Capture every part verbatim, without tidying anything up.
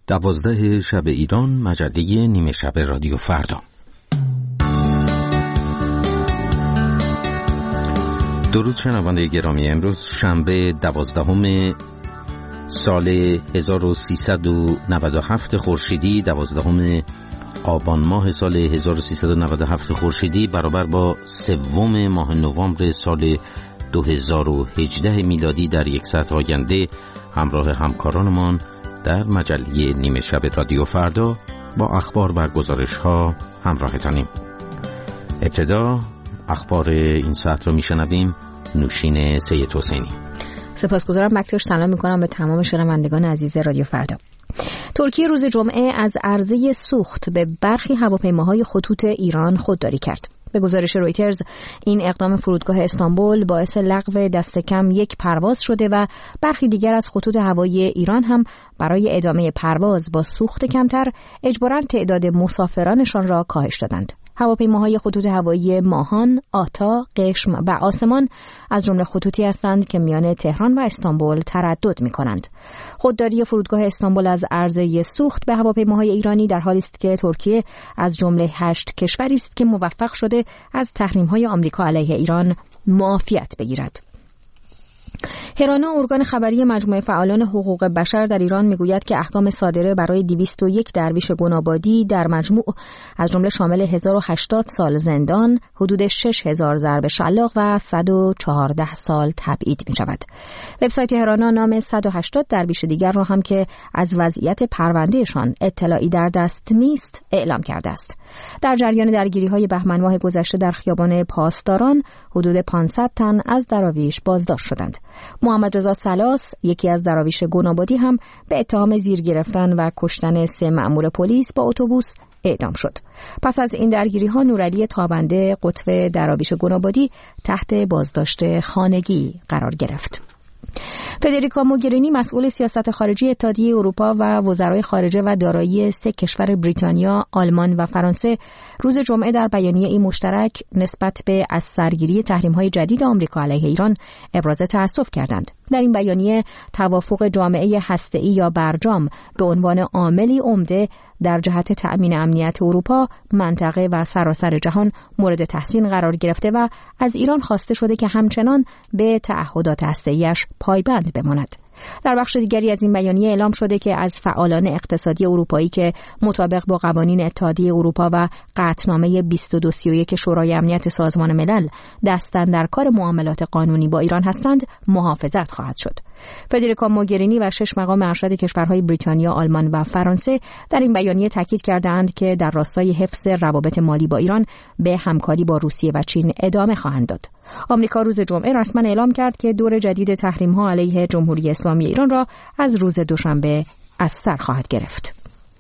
دوازده شب ایران، مجله نیمه شب رادیو فردا. درود شنونده گرامی، امروز شنبه دوازدهم سال هزار و سیصد و نود و هفت خورشیدی، دوازدهم آبان ماه سال هزار و سیصد و نود و هفت خورشیدی برابر با سوم ماه نوامبر سال دو هزار و هجده میلادی در یک ساعت آینده همراه همکارانمان در مجله نیمه شب رادیو فردا با اخبار و گزارش ها همراهتانیم. ابتدا اخبار این ساعت رو میشنویم. نوشین سید حسینی. سپاسگزارم بکتاش. سلام میکنم به تمام شنوندگان عزیز رادیو فردا. ترکیه روز جمعه از عرضه سوخت به برخی هواپیماهای خطوط ایران خودداری کرد. به گزارش رویترز این اقدام فرودگاه استانبول باعث لغو دست کم یک پرواز شده و برخی دیگر از خطوط هوایی ایران هم برای ادامه پرواز با سوخت کمتر اجباراً تعداد مسافرانشان را کاهش دادند. هواپیماهای خطوط هوایی ماهان، آتا، قشم و آسمان از جمله خطوطی هستند که میان تهران و استانبول تردد می‌کنند. خودداری فرودگاه استانبول از عرضه سوخت به هواپیماهای ایرانی در حالی است که ترکیه از جمله هشت کشوری است که موفق شده از تحریم‌های آمریکا علیه ایران معافیت بگیرد. هرانا، ارگان خبری مجموعه فعالان حقوق بشر در ایران، میگوید که احکام صادره برای دویست و یک درویش گنابادی در مجموع از جمله شامل هزار و هشتاد سال زندان، حدود شش هزار ضرب شلاق و صد و چهارده سال تبعید می شود. وبسایت هرانا نام صد و هشتاد درویش دیگر را هم که از وضعیت پروندهشان اطلاعی در دست نیست اعلام کرده است. در جریان درگیری‌های بهمن ماه گذشته در خیابان پاسداران حدود پانصد تن از دراویش بازداشت شدند. محمد رضا سلاس، یکی از دراویش گنابادی، هم به اتهام زیر گرفتن و کشتن سه مأمور پلیس با اتوبوس اعدام شد. پس از این درگیری‌ها نورعلی تابنده، قطب دراویش گنابادی، تحت بازداشت خانگی قرار گرفت. فدریکا موگرینی، مسئول سیاست خارجی اتحادیه اروپا و وزرای خارجه و دارایی سه کشور بریتانیا، آلمان و فرانسه، روز جمعه در بیانیه‌ای مشترک نسبت به از سرگیری تحریم‌های جدید آمریکا علیه ایران ابراز تأسف کردند. در این بیانیه توافق جامعه هسته‌ای یا برجام به عنوان عاملی عمده در جهت تأمین امنیت اروپا، منطقه و سراسر جهان مورد تحسین قرار گرفته و از ایران خواسته شده که همچنان به تعهدات هسته‌ایش پایبند بماند. در بخش دیگری از این بیانیه اعلام شده که از فعالان اقتصادی اروپایی که مطابق با قوانین اتحادیه اروپا و قطعنامه بیست و دو سی و یک شورای امنیت سازمان ملل دستن در کار معاملات قانونی با ایران هستند محافظت خواهد شد. فدریکا موگرینی و شش مقام ارشد کشورهای بریتانیا، آلمان و فرانسه در این بیانیه تاکید کردند که در راستای حفظ روابط مالی با ایران به همکاری با روسیه و چین ادامه خواهند داد. آمریکا روز جمعه رسما اعلام کرد که دور جدید تحریم‌ها علیه جمهوری اسلامی ایران را از روز دوشنبه از سر خواهد گرفت.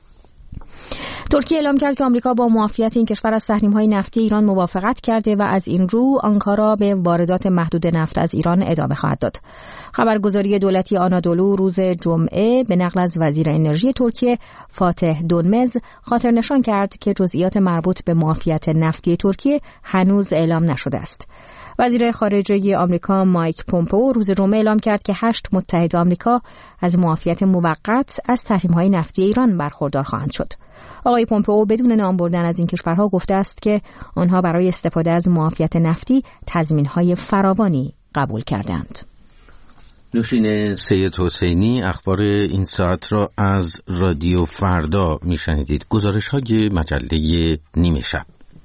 ترکیه اعلام کرد که آمریکا با معافیت این کشور از تحریم‌های نفتی ایران موافقت کرده و از این رو آنکارا به واردات محدود نفت از ایران ادامه خواهد داد. خبرگزاری دولتی آنادولو روز جمعه به نقل از وزیر انرژی ترکیه فاتح دونمز خاطر نشان کرد که جزئیات مربوط به معافیت نفتی ترکیه هنوز اعلام نشده است. وزیر خارجه آمریکا مایک پومپئو روز جمعه اعلام کرد که هشت متحد آمریکا از معافیت موقت از تحریم‌های نفتی ایران برخوردار خواهند شد. آقای پومپئو بدون نام بردن از این کشورها گفته است که آنها برای استفاده از معافیت نفتی تضمین‌های فراوانی قبول کردند. نوشین سید حسینی اخبار این ساعت را از رادیو فردا میشنیدید. گزارش‌های مجله نیمه شب.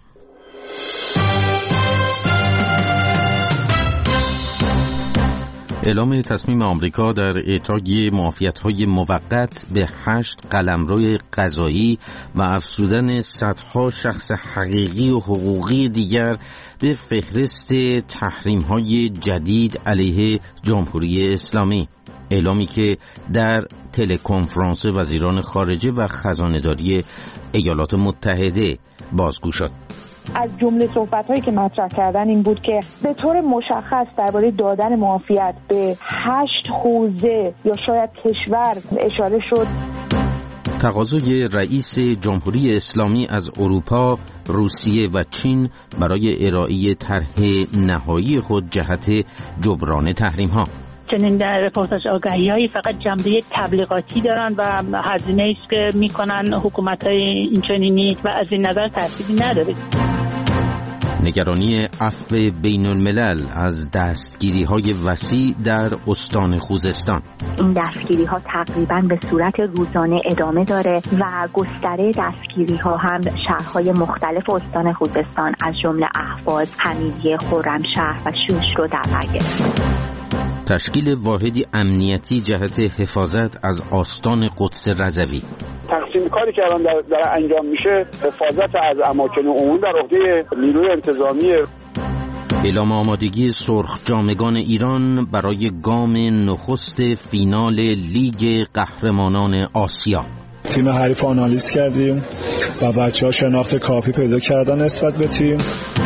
اعلام تصمیم آمریکا در اعطای معافیت‌های موقت به هشت قلمرو قضایی و افزودن صدها شخص حقیقی و حقوقی دیگر به فهرست تحریم‌های جدید علیه جمهوری اسلامی. اعلامی که در تلکنفرانس وزیران خارجه و خزانه‌داری ایالات متحده بازگو شد. از جمله صحبت‌هایی که مطرح کردن این بود که به طور مشخص درباره دادن معافیت به هشت حوزه یا شاید کشور اشاره شد. تقاضای رئیس جمهوری اسلامی از اروپا، روسیه و چین برای ارائه طرح نهایی خود جهت جبران تحریم‌ها. چنین رپورتاج آگهی‌هایی فقط جنبه تبلیغاتی دارن و هزینه‌ای است که میکنن حکومت‌های اینچنینی و از این نظر تأثیری نداره. نگرانی عفو بین الملل از دستگیری های وسیع در استان خوزستان. این دستگیری ها تقریبا به صورت روزانه ادامه داره و گستره دستگیری ها هم شهرهای مختلف استان خوزستان از جمله اهواز، حمیدیه، خرمشهر و شوش رو در بر گرفت. تشکیل واحدی امنیتی جهت حفاظت از آستان قدس رضوی. تقسیم کاری که الان داره, داره انجام میشه، حفاظت از اماکن عمومی در عهده نیروی انتظامی. اعلام آمادگی سرخ جامگان ایران برای گام نخست فینال لیگ قهرمانان آسیا. تیم حریف آنالیز کردیم و بچه‌ها شناخت کافی پیدا کردن نسبت به تیم.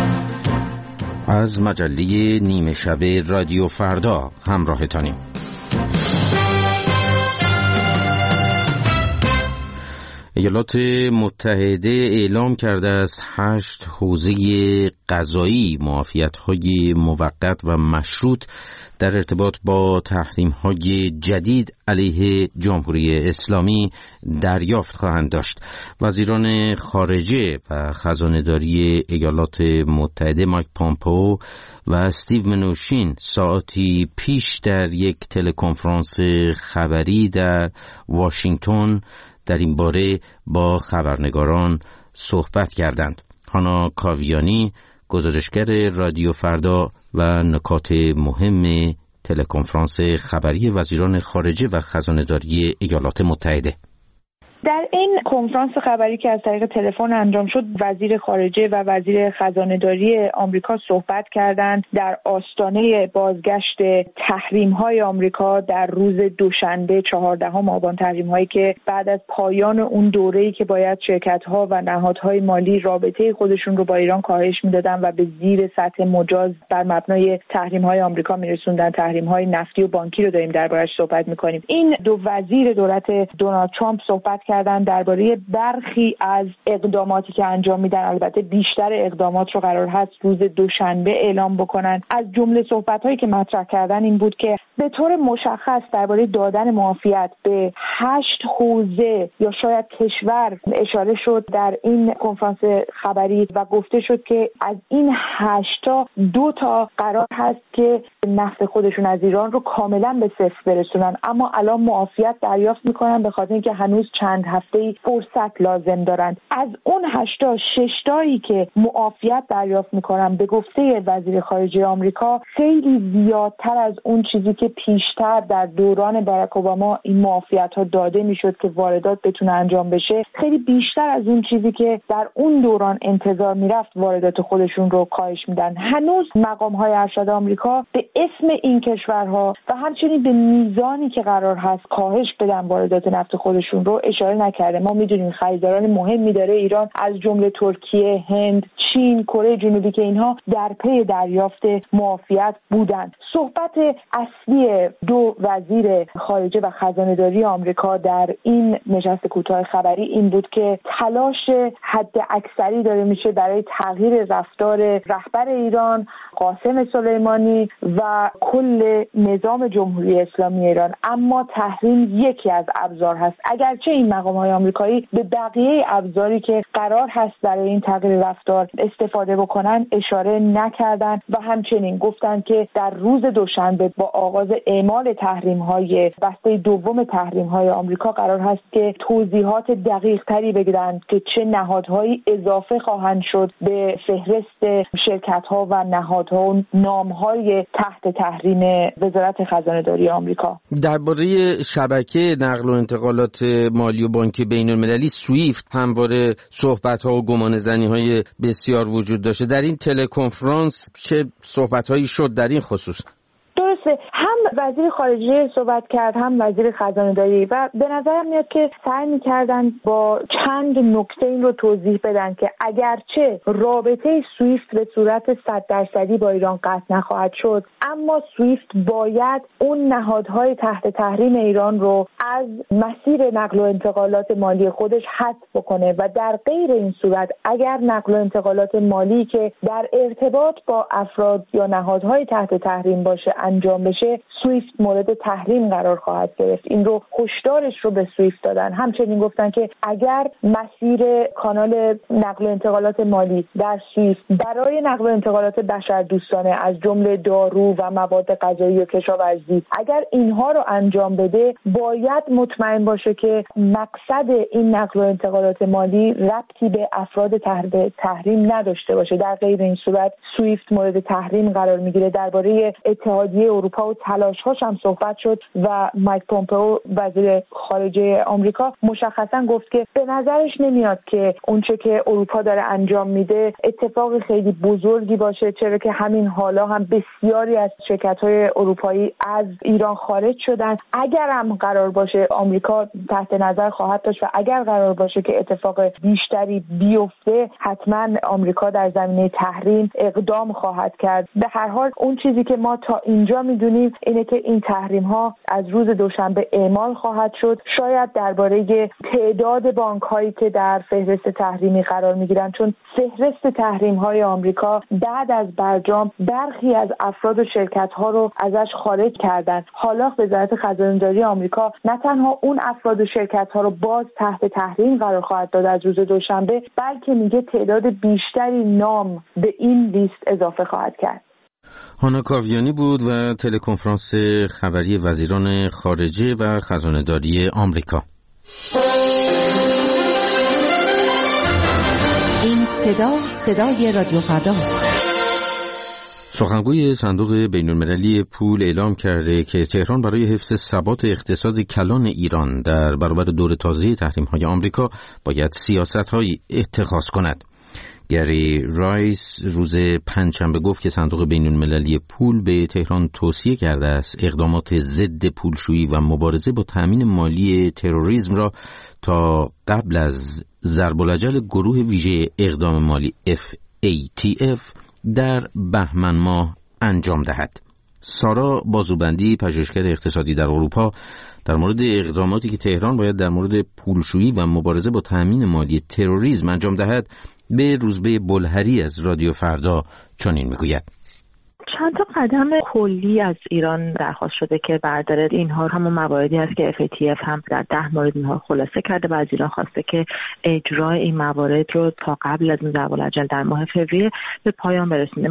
از مجله نیمه شب رادیو فردا همراهتانیم. ایالات متحده اعلام کرده است هشت حوزه قضایی معافیت‌های موقت و مشروط در ارتباط با تحریم‌های جدید علیه جمهوری اسلامی دریافت خواهند داشت. وزیران خارجه و خزانه‌داری ایالات متحده مایک پامپئو و استیو منوشین ساعتی پیش در یک تلکنفرانس خبری در واشنگتن در این باره با خبرنگاران صحبت کردند. هانا کاویانی، گزارشگر رادیو فردا و نکات مهم تلکنفرانس خبری وزیران خارجه و خزانه‌داری ایالات متحده. در این کنفرانس خبری که از طریق تلفن انجام شد، وزیر خارجه و وزیر خزانه‌داری آمریکا صحبت کردند در آستانه بازگشت تحریم‌های آمریکا در روز دوشنبه چهاردهم آبان، تحریم‌هایی که بعد از پایان اون دوره‌ای که باید شرکت‌ها و نهادهای مالی رابطه خودشون رو با ایران کاهش می‌دادن و به زیر سطح مجاز بر مبنای تحریم‌های آمریکا می‌رسوندن، تحریم‌های نفتی و بانکی رو داریم دربارش صحبت می‌کنیم. این دو وزیر دولت دونالد ترامپ صحبت کردن درباره برخی از اقداماتی که انجام میدن. البته بیشتر اقدامات رو قرار هست روز دوشنبه اعلام بکنن. از جمله صحبت‌هایی که مطرح کردن این بود که به طور مشخص درباره دادن معافیت به هشت حوزه یا شاید کشور اشاره شد در این کنفرانس خبری و گفته شد که از این هشتا دو تا قرار هست که نفت خودشون از ایران رو کاملا به صفر برسونن، اما الان معافیت دریافت میکنن به خاطر اینکه هنوز چند هفته‌ای فرصت لازم دارن. از اون هشتا ششتایی که معافیت دریافت میکنن به گفته وزیر خارجه آمریکا خیلی زیادتر از اون چیزی که پیشتر در دوران باراک اوباما این معافیت ها داده میشد که واردات بتونه انجام بشه، خیلی بیشتر از اون چیزی که در اون دوران انتظار میرفت واردات خودشون رو کاهش میدن. هنوز مقام های ارشد آمریکا به اسم این کشورها و همچنین به میزانی که قرار هست کاهش بدن واردات نفت خودشون رو اشاره نکرده. ما میدونیم خریداران مهمی داره ایران، از جمله ترکیه، هند، چین، کره جنوبی که اینها در پی دریافت معافیت بودند. صحبت اصلی دو وزیر خارجه و خزانه‌داری آمریکا در این نشست کوتاه خبری این بود که تلاش حد اکثری داره میشه برای تغییر رفتار رهبر ایران قاسم سلیمانی و کل نظام جمهوری اسلامی ایران، اما تحریم یکی از ابزار هست. اگرچه این مقام‌های آمریکایی به بقیه ابزاری که قرار هست برای این تغییر رفتار استفاده بکنن اشاره نکردند و همچنین گفتند که در روز دوشنبه با آغاز اعمال تحریم‌های بسته دوم تحریم‌های آمریکا قرار هست که توضیحات دقیق‌تری بگیرند که چه نهادهایی اضافه خواهند شد به فهرست شرکت‌ها و نهادها و نام‌های تحت تحریم وزارت خزانه‌داری آمریکا. درباره شبکه نقل و انتقالات مالی و بانکی بین المللی سویفت همواره صحبت‌ها و گمانه‌زنی‌های بسیار وجود داشته. در این تلکنفرانس چه صحبت‌هایی شد در این خصوص؟ درسته، هم وزیر خارجه صحبت کرد هم وزیر خزانه‌داری و به نظرم میاد که سعی می‌کردن با چند نکته این رو توضیح بدن که اگرچه رابطه سویفت به صورت صد درصدی با ایران قطع نخواهد شد، اما سویفت باید اون نهادهای تحت تحریم ایران رو از مسیر نقل و انتقالات مالی خودش حذف بکنه و در غیر این صورت اگر نقل و انتقالات مالی که در ارتباط با افراد یا نهادهای تحت تحریم باشه انجام بشه، سویفت مورد تحریم قرار خواهد گرفت. این رو هشدارش رو به سویفت دادن. همچنین گفتن که اگر مسیر کانال نقل و انتقالات مالی در سویفت برای نقل و انتقالات بشردوستانه از جمله دارو و مواد غذایی و کشاورزی اگر اینها رو انجام بده، باید مطمئن باشه که مقصد این نقل و انتقالات مالی ربطی به افراد تحت تحریم نداشته باشه. در غیر این صورت سویفت مورد تحریم قرار میگیره. درباره اتحادیه اروپا و تلاش‌هاش هم صحبت شد و مایک پومپئو وزیر خارجه آمریکا مشخصا گفت که به نظرش نمیاد که اونچه که اروپا داره انجام میده اتفاق خیلی بزرگی باشه، چرا که همین حالا هم بسیاری از شرکت‌های اروپایی از ایران خارج شدن. اگر هم قرار باشه آمریکا تحت نظر خواهد داشت و اگر قرار باشه که اتفاق بیشتری بیفته، حتما آمریکا در زمینه تحریم اقدام خواهد کرد. به هر حال اون چیزی که ما تا اینجا میدونیم اینه که این تحریم ها از روز دوشنبه اعمال خواهد شد. شاید درباره تعداد بانک هایی که در فهرست تحریمی قرار میگیرن، چون فهرست تحریم های آمریکا بعد از برجام برخی از افراد و شرکت ها رو ازش خارج کردن. حالا وزارت خزانه‌داری آمریکا نه تنها اون افراد و شرکت ها رو باز تحت تحریم قرار خواهد داد از روز دوشنبه، بلکه میگه تعداد بیشتری نام به این لیست اضافه خواهد کرد. هانا کاویانی بود و تلکنفرانس خبری وزیران خارجه و خزانه‌داری آمریکا. این صدا صدای رادیو فرداست. سخنگوی صندوق بین‌المللی پول اعلام کرده که تهران برای حفظ ثبات اقتصاد کلان ایران در برابر دور تازه تحریم‌های آمریکا باید سیاست‌هایی اتخاذ کند. گری رایس روز پنجشنبه گفت که صندوق بین‌المللی پول به تهران توصیه کرده است اقدامات ضد پولشویی و مبارزه با تامین مالی تروریسم را تا قبل از ضرب الاجل گروه ویژه اقدام مالی اف ای تی اف در بهمن ماه انجام دهد. سارا بازوبندی، پژوهشگر اقتصادی در اروپا، در مورد اقداماتی که تهران باید در مورد پولشویی و مبارزه با تامین مالی تروریسم انجام دهد به روزبه بلهری از رادیو فردا چنین میگوید: چند تا قدم کلی از ایران درخواست شده که برداره. اینها همون مواردی هست که اف ای تی اف هم در ده مورد اینها خلاصه کرده و از ایران خواسته که اجرای این موارد رو تا قبل از ضرب الاجل در ماه فوریه به پایان برسونه.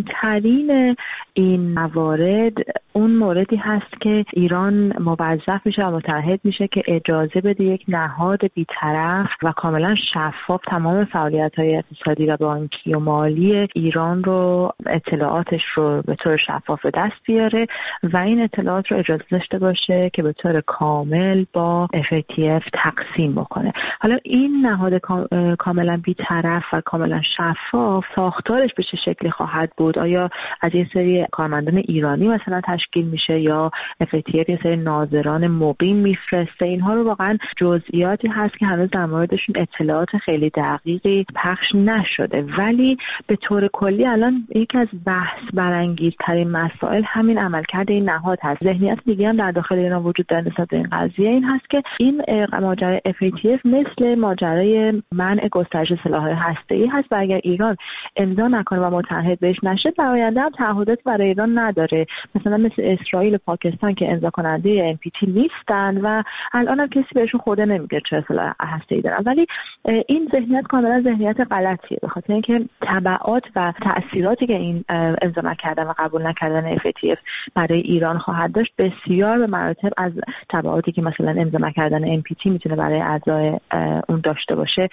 مهمترین این موارد اون موردی هست که ایران موظف میشه و متعهد میشه که اجازه بده یک نهاد بی‌طرف و کاملا شفاف تمام فعالیت‌های اقتصادی و بانکی و مالی ایران رو، اطلاعاتش رو به طور شفاف دست بیاره و این اطلاعات رو اجازه داشته باشه که به طور کامل با اف ای تی اف تقسیم بکنه. حالا این نهاد کاملا بی‌طرف و کاملا شفاف ساختارش به چه شکلی خواهد بود؟ آیا از یه سری کارمندان ایرانی مثلا تشکیل میشه یا اف ای تی اف یه سری ناظران مقیم میفرسته؟ اینها رو واقعا جزئیاتی هست که هنوز در موردشون اطلاعات خیلی دقیقی پخش نشده، ولی به طور کلی الان یکی از بحث برانگیزترین مسائل همین عملکرد این نهاد هست. ذهنیت دیگه هم در داخل ایران وجود داره نسبت به این قضیه، این هست که این ماجرای اف ای تی اف مثل ماجرای منع گسترش سلاح‌های هسته‌ای هست و اگر ایران امضا نکنه و متحد بهش نشه، در آینده هم تعهدات برای ایران نداره. مثلا مثل اسرائیل و پاکستان که امضا کننده ان پی تی نیستن و الان هم کسی بهشون خورده نمیگیره چه سلاح هسته‌ای دارن. ولی این ذهنیت کاملا ذهنیت غلطیه، به خاطر اینکه تبعات و تأثیراتی که این امضا نکردن و قبول نکردن اف ای تی اف برای ایران خواهد داشت بسیار به مراتب از تبعاتی که مثلا امضا نکردن ان پی تی میتونه برای اعضای اون داشته باشه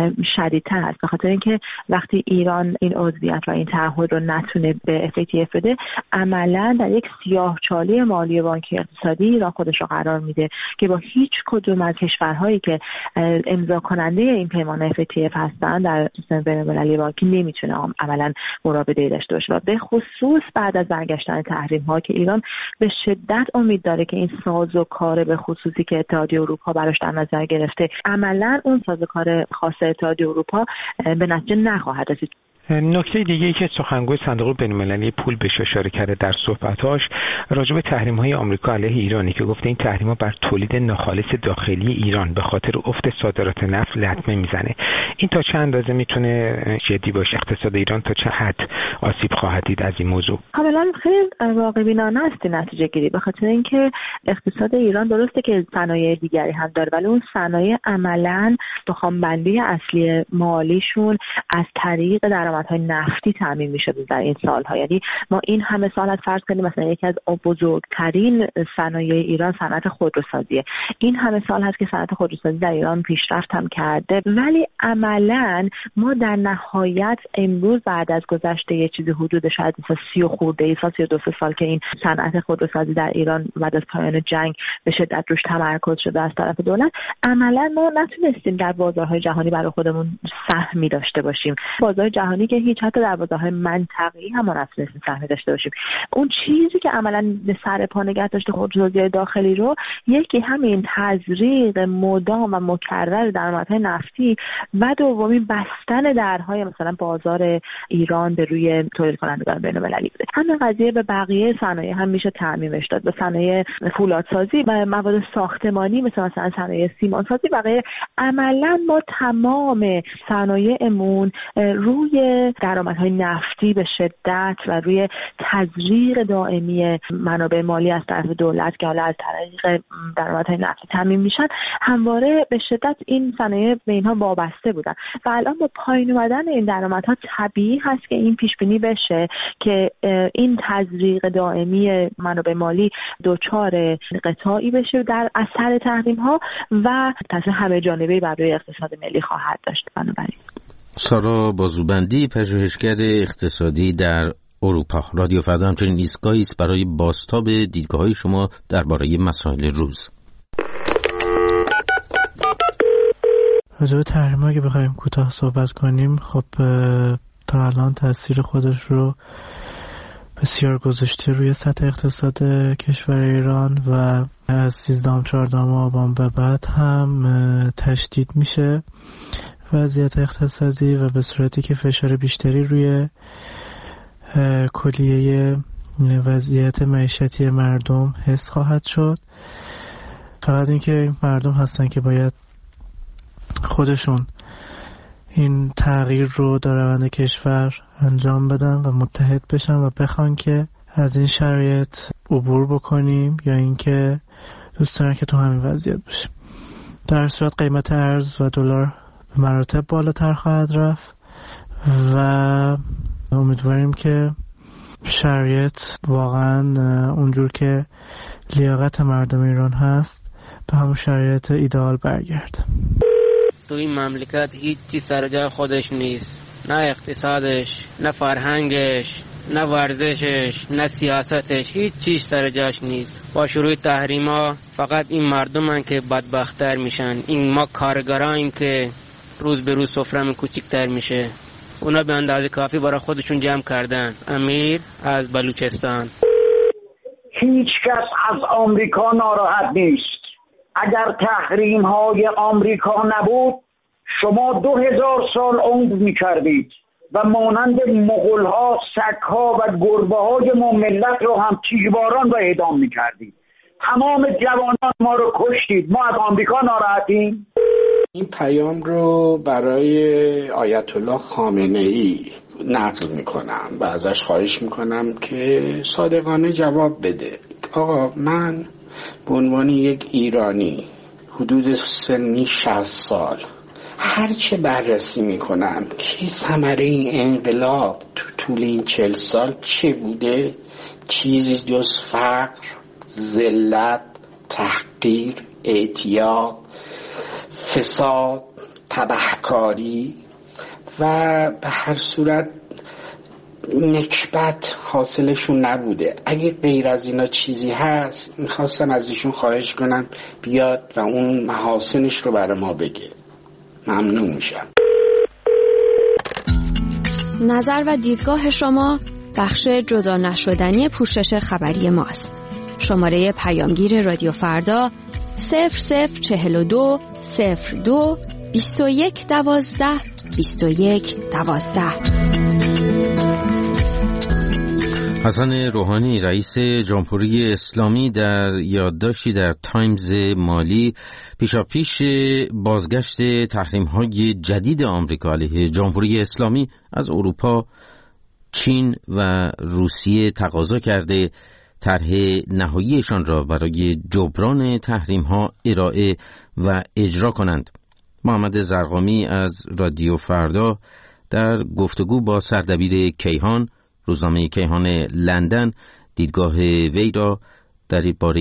شدیدتر هست. به خاطر اینکه وقتی ایران این عضویت و این تعهد رو نتونه به اف ای تی اف بده، عملاً در یک سیاهچاله مالی بانکی اقتصادی ایران خودش رو قرار میده که با هیچ کدوم از کشورهایی که امضا کننده این پیمان اف ای تی اف هستن در سیستم بین‌المللی بانکی نمیتونه عملاً مراوده‌ای داشته باشه و به خصوص بعد از برگشتن تحریم ها که ایران به شدت امید داره که این سازوکار به خصوصی که اتحادیه اروپا براش در نظر گرفته عملاً اون سازوکار خاص اتحادیه اروپا به نتیجه نخواهد رسید. نکته دیگه ای که سخنگوی صندوق بین‌المللی پول بهش اشاره کرده در صحبتاش راجع به تحریم‌های آمریکا علیه ایرانی که گفته این تحریم‌ها بر تولید ناخالص داخلی ایران به خاطر افت صادرات نفت لطمه میزنه. این تا چند اندازه میتونه جدی باشه؟ اقتصاد ایران تا چه حد آسیب خواهد دید از این موضوع؟ کاملا خیلی واقع بینانه است نتیجه گیری، به خاطر اینکه اقتصاد ایران درسته که صنایع دیگری هم داره، ولی اون صنایع عملاً سخنبندی اصلی مالیشون از طریق درآمدهای نفتی تامین می‌شده در این سال‌ها. یعنی ما این همه سال از فرض کنیم مثلا یکی از بزرگترین صنایع ایران صنعت خودروسازیه، این همه سال هست که صنعت خودروسازی در ایران پیشرفت هم کرده، ولی عملاً ما در نهایت امروز بعد از گذشته یه چیزی حدود شاید مثلا سی و خورده ای سال سی و دو سال که این صنعت خودروسازی در ایران بعد از پایان جنگ به شدت روش تمرکز شده از طرف دولت، عملاً ما نتونستیم در بازارهای جهانی برای خودمون سهمی داشته باشیم. بازار جهانی که هیچ، حتی در بازارهای منطقه‌ای هم ما نتونستیم سهمی داشته باشیم. اون چیزی که عملاً به سر پا نگه داشته خودروسازی داخلی رو، یکی همین تزریق مدام و مکرر درآمدهای نفتی و دومی بستن درهای مثلا بازار ایران به روی تولید کنندگان بین‌المللی بوده. همین قضیه به بقیه صنایع هم میشه تعمیمش داد، به صنایع فولادسازی و مواد ساختمانی مثل مثلا صنایع سیمانسازی و غیره. عملاً ما تمام صنایعمون روی درآمدهای نفتی به شدت و روی تزریق دائمی منابع مالی از طرف دولت که حالا از طریق درآمدهای نفتی تامین میشن، همواره به شدت این صنایع به اینها وابسته بودن و الان با پایین اومدن این درآمدها طبیعی هست که این پیش بینی بشه که این تزریق دائمی منابع مالی دچار قطاعی بشه در اثر تحریم ها و تاثیر همه جانبه‌ای بر روی اقتصاد ملی خواهد داشت. بنابراین سارا بازوبندی، پژوهشگر اقتصادی در اروپا، رادیو فردا همچنین ایستگاهی است برای بازتاب دیدگاه‌های شما درباره مسائل روز. راجع به تحریم‌ها که بخوایم کوتاه صحبت کنیم، خب تا الان تاثیر خودش رو بسیار گذاشته روی سطح اقتصاد کشور ایران و از سیزدهم چهاردهم آبان به بعد هم تشدید میشه وضعیت اقتصادی و به صورتی که فشار بیشتری روی کلیه وضعیت معیشتی مردم حس خواهد شد. فقط اینکه مردم هستن که باید خودشون این تغییر رو در روند کشور انجام بدن و متحد بشن و بخوان که از این شرایط عبور بکنیم یا اینکه دوست دارن که تو همین وضعیت باشیم. در صورت قیمت ارز و دلار به مراتب بالاتر خواهد رفت و امیدواریم که شرایط واقعا اونجور که لیاقت مردم ایران هست به همون شرایط ایدئال برگرده. تو این مملکت هیچ چیز سر جای خودش نیست، نه اقتصادش، نه فرهنگش، نه ورزشش، نه سیاستش، هیچ چیز سر جاش نیست. با شروع تحریما فقط این مردمن که بدبخت‌تر میشن، این ما کارگراییم که روز به روز سفرمون کوچیک‌تر میشه. اونا به اندازه کافی برای خودشون جمع کردن. امیر از بلوچستان. هیچ کس از آمریکا ناراحت نیست. اگر تحریم های آمریکا نبود شما دو هزار سال عمر میکردید و مانند مغول ها، سگ ها و گربه های ما ملت رو هم تیرباران و اعدام میکردید. تمام جوانان ما رو کشتید. ما از آمریکا ناراحتیم؟ این پیام رو برای آیت الله خامنه ای نقل میکنم و ازش خواهش میکنم که صادقانه جواب بده. آقا، من به عنوان یک ایرانی حدود سنی شصت سال هرچه بررسی میکنم که ثمره این انقلاب تو طول این چل سال چه بوده، چیزی جز فقر، ذلت، تحقیر، اعتیاد، فساد، تبهکاری و به هر صورت نکبت حاصلشون نبوده. اگه غیر از اینا چیزی هست میخواستم از ایشون خواهش کنم بیاد و اون محاسنش رو برای ما بگه. ممنون میشم. نظر و دیدگاه شما بخش جدا نشدنی پوشش خبری ماست. شماره پیامگیر رادیو فردا صفر صفر چهل و دو صفر دو بیست و یک دوازده بیست و یک دوازده. حسن روحانی رئیس جمهوری اسلامی در یادداشتی در تایمز مالی پیشاپیش بازگشت تحریم‌های جدید آمریکا علیه جمهوری اسلامی از اروپا، چین و روسیه تقاضا کرده طرح نهاییشان را برای جبران تحریم‌ها ارائه و اجرا کنند. محمد زرقامی از رادیو فردا در گفتگو با سردبیر کیهان، روزنامه کیهان لندن، دیدگاه وی را در باره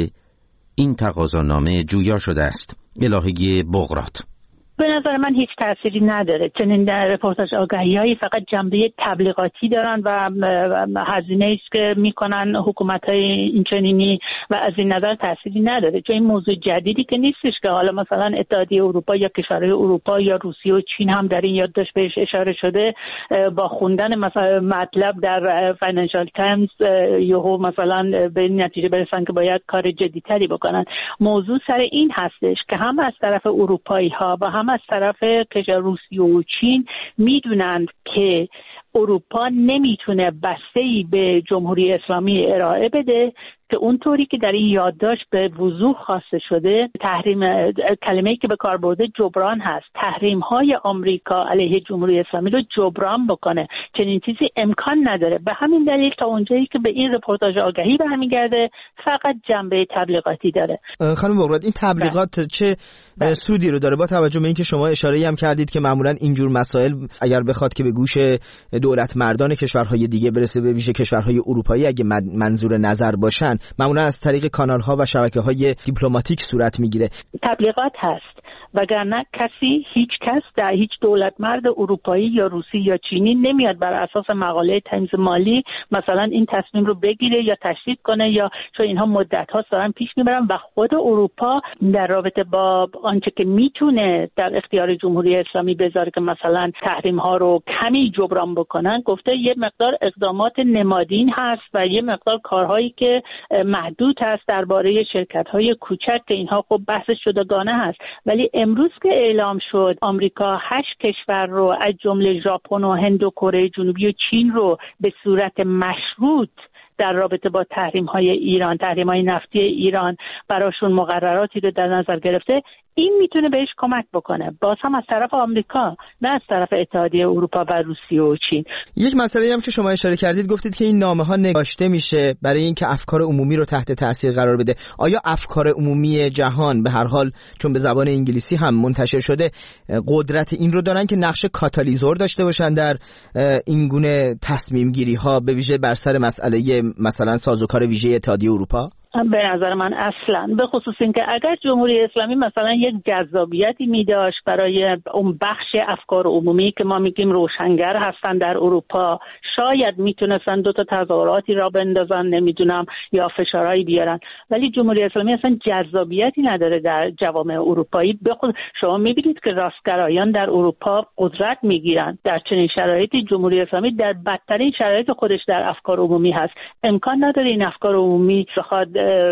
این تقاضانامه جویا شده است. الهه بغرات: به نظر من هیچ تأثیری نداره. چنین در رپورتاج آگهی‌هایی فقط جنبه تبلیغاتی دارن و هزینه‌ای است که میکنن حکومت‌های اینچنینی و از این نظر تأثیری نداره. چون این موضوع جدیدی که نیستش که حالا مثلا اتحادیه اروپا یا کشورهای اروپا یا روسیه و چین هم در این یادداشت بهش اشاره شده، با خوندن مثلا مطلب در فاینانشال تایمز یهو مثلا به این نتیجه برسن که باید کار جدی‌تری بکنن. موضوع سر این هستش که هم از طرف اروپایی‌ها و هم از طرف کشور روسیه و چین میدونند که اروپا نمیتونه بسته‌ای به جمهوری اسلامی ارائه بده که اونطوری که در این یادداشت به وضوح خواسته شده، تحریم، کلمه‌ای که به کار برده جبران هست، تحریم‌های آمریکا علیه جمهوری اسلامی رو جبران بکنه. چنین چیزی امکان نداره. به همین دلیل تا اونجایی که به این رپورتاج آگهی برمیگرده فقط جنبه تبلیغاتی داره. خانم بغرات، این تبلیغات چه بله. سودی رو داره با توجه به اینکه شما اشاره‌ای هم کردید که معمولاً اینجور مسائل اگر بخواد که به گوش دولت مردان کشورهای دیگه برسه، به ویژه کشورهای اروپایی اگه منظور نظر باشن، معمولا از طریق کانال‌ها و شبکه‌های دیپلماتیک صورت میگیره. تبلیغات هست، وگرنه کسی، هیچ کس در هیچ دولت مرد اروپایی یا روسی یا چینی نمیاد بر اساس مقاله تایمز مالی مثلا این تصمیم رو بگیره یا تشدید کنه، یا چون اینها مدت‌ها دارن پیش میبرن و خود اروپا در رابطه با آنچه که میتونه در اختیار جمهوری اسلامی بذاره که مثلا تحریم‌ها رو کمی جبران بکنن، گفته یه مقدار اقدامات نمادین هست و یه مقدار کارهایی که محدود هست درباره شرکت‌های کوچک که اینها خب بحث شدگانه هست. ولی امروز که اعلام شد آمریکا هشت کشور رو از جمله ژاپن و هند و کره جنوبی و چین رو به صورت مشروط در رابطه با تحریم‌های ایران، تحریم‌های نفتی ایران براشون مقرراتی رو در نظر گرفته، این میتونه بهش کمک بکنه، باز هم از طرف آمریکا نه از طرف اتحادیه اروپا و روسیه و چین. یک مسئله هم که شما اشاره کردید، گفتید که این نامه‌ها نگاشته میشه برای اینکه افکار عمومی رو تحت تاثیر قرار بده. آیا افکار عمومی جهان به هر حال چون به زبان انگلیسی هم منتشر شده قدرت این رو دارن که نقش کاتالیزور داشته باشن در این گونه تصمیم گیری ها، به ویژه بر سر مسئله مثلا سازوکار ویژه اتحادیه اروپا؟ به نظر من اصلا، به خصوص اینکه اگر جمهوری اسلامی مثلا یک جذابیتی می داشت برای اون بخش افکار عمومی که ما میگیم روشنگر هستن در اروپا، شاید میتونستن دو تا تظاهراتی را بندازن، نمیدونم، یا فشارهایی بیارن. ولی جمهوری اسلامی اصلا جذابیتی نداره در جوامع اروپایی. بخود شما میبینید که راستگرایان در اروپا قدرت میگیرن. در چنین شرایطی جمهوری اسلامی در بدترین شرایط خودش در افکار عمومی هست. امکان نداره این افکار عمومی بخواد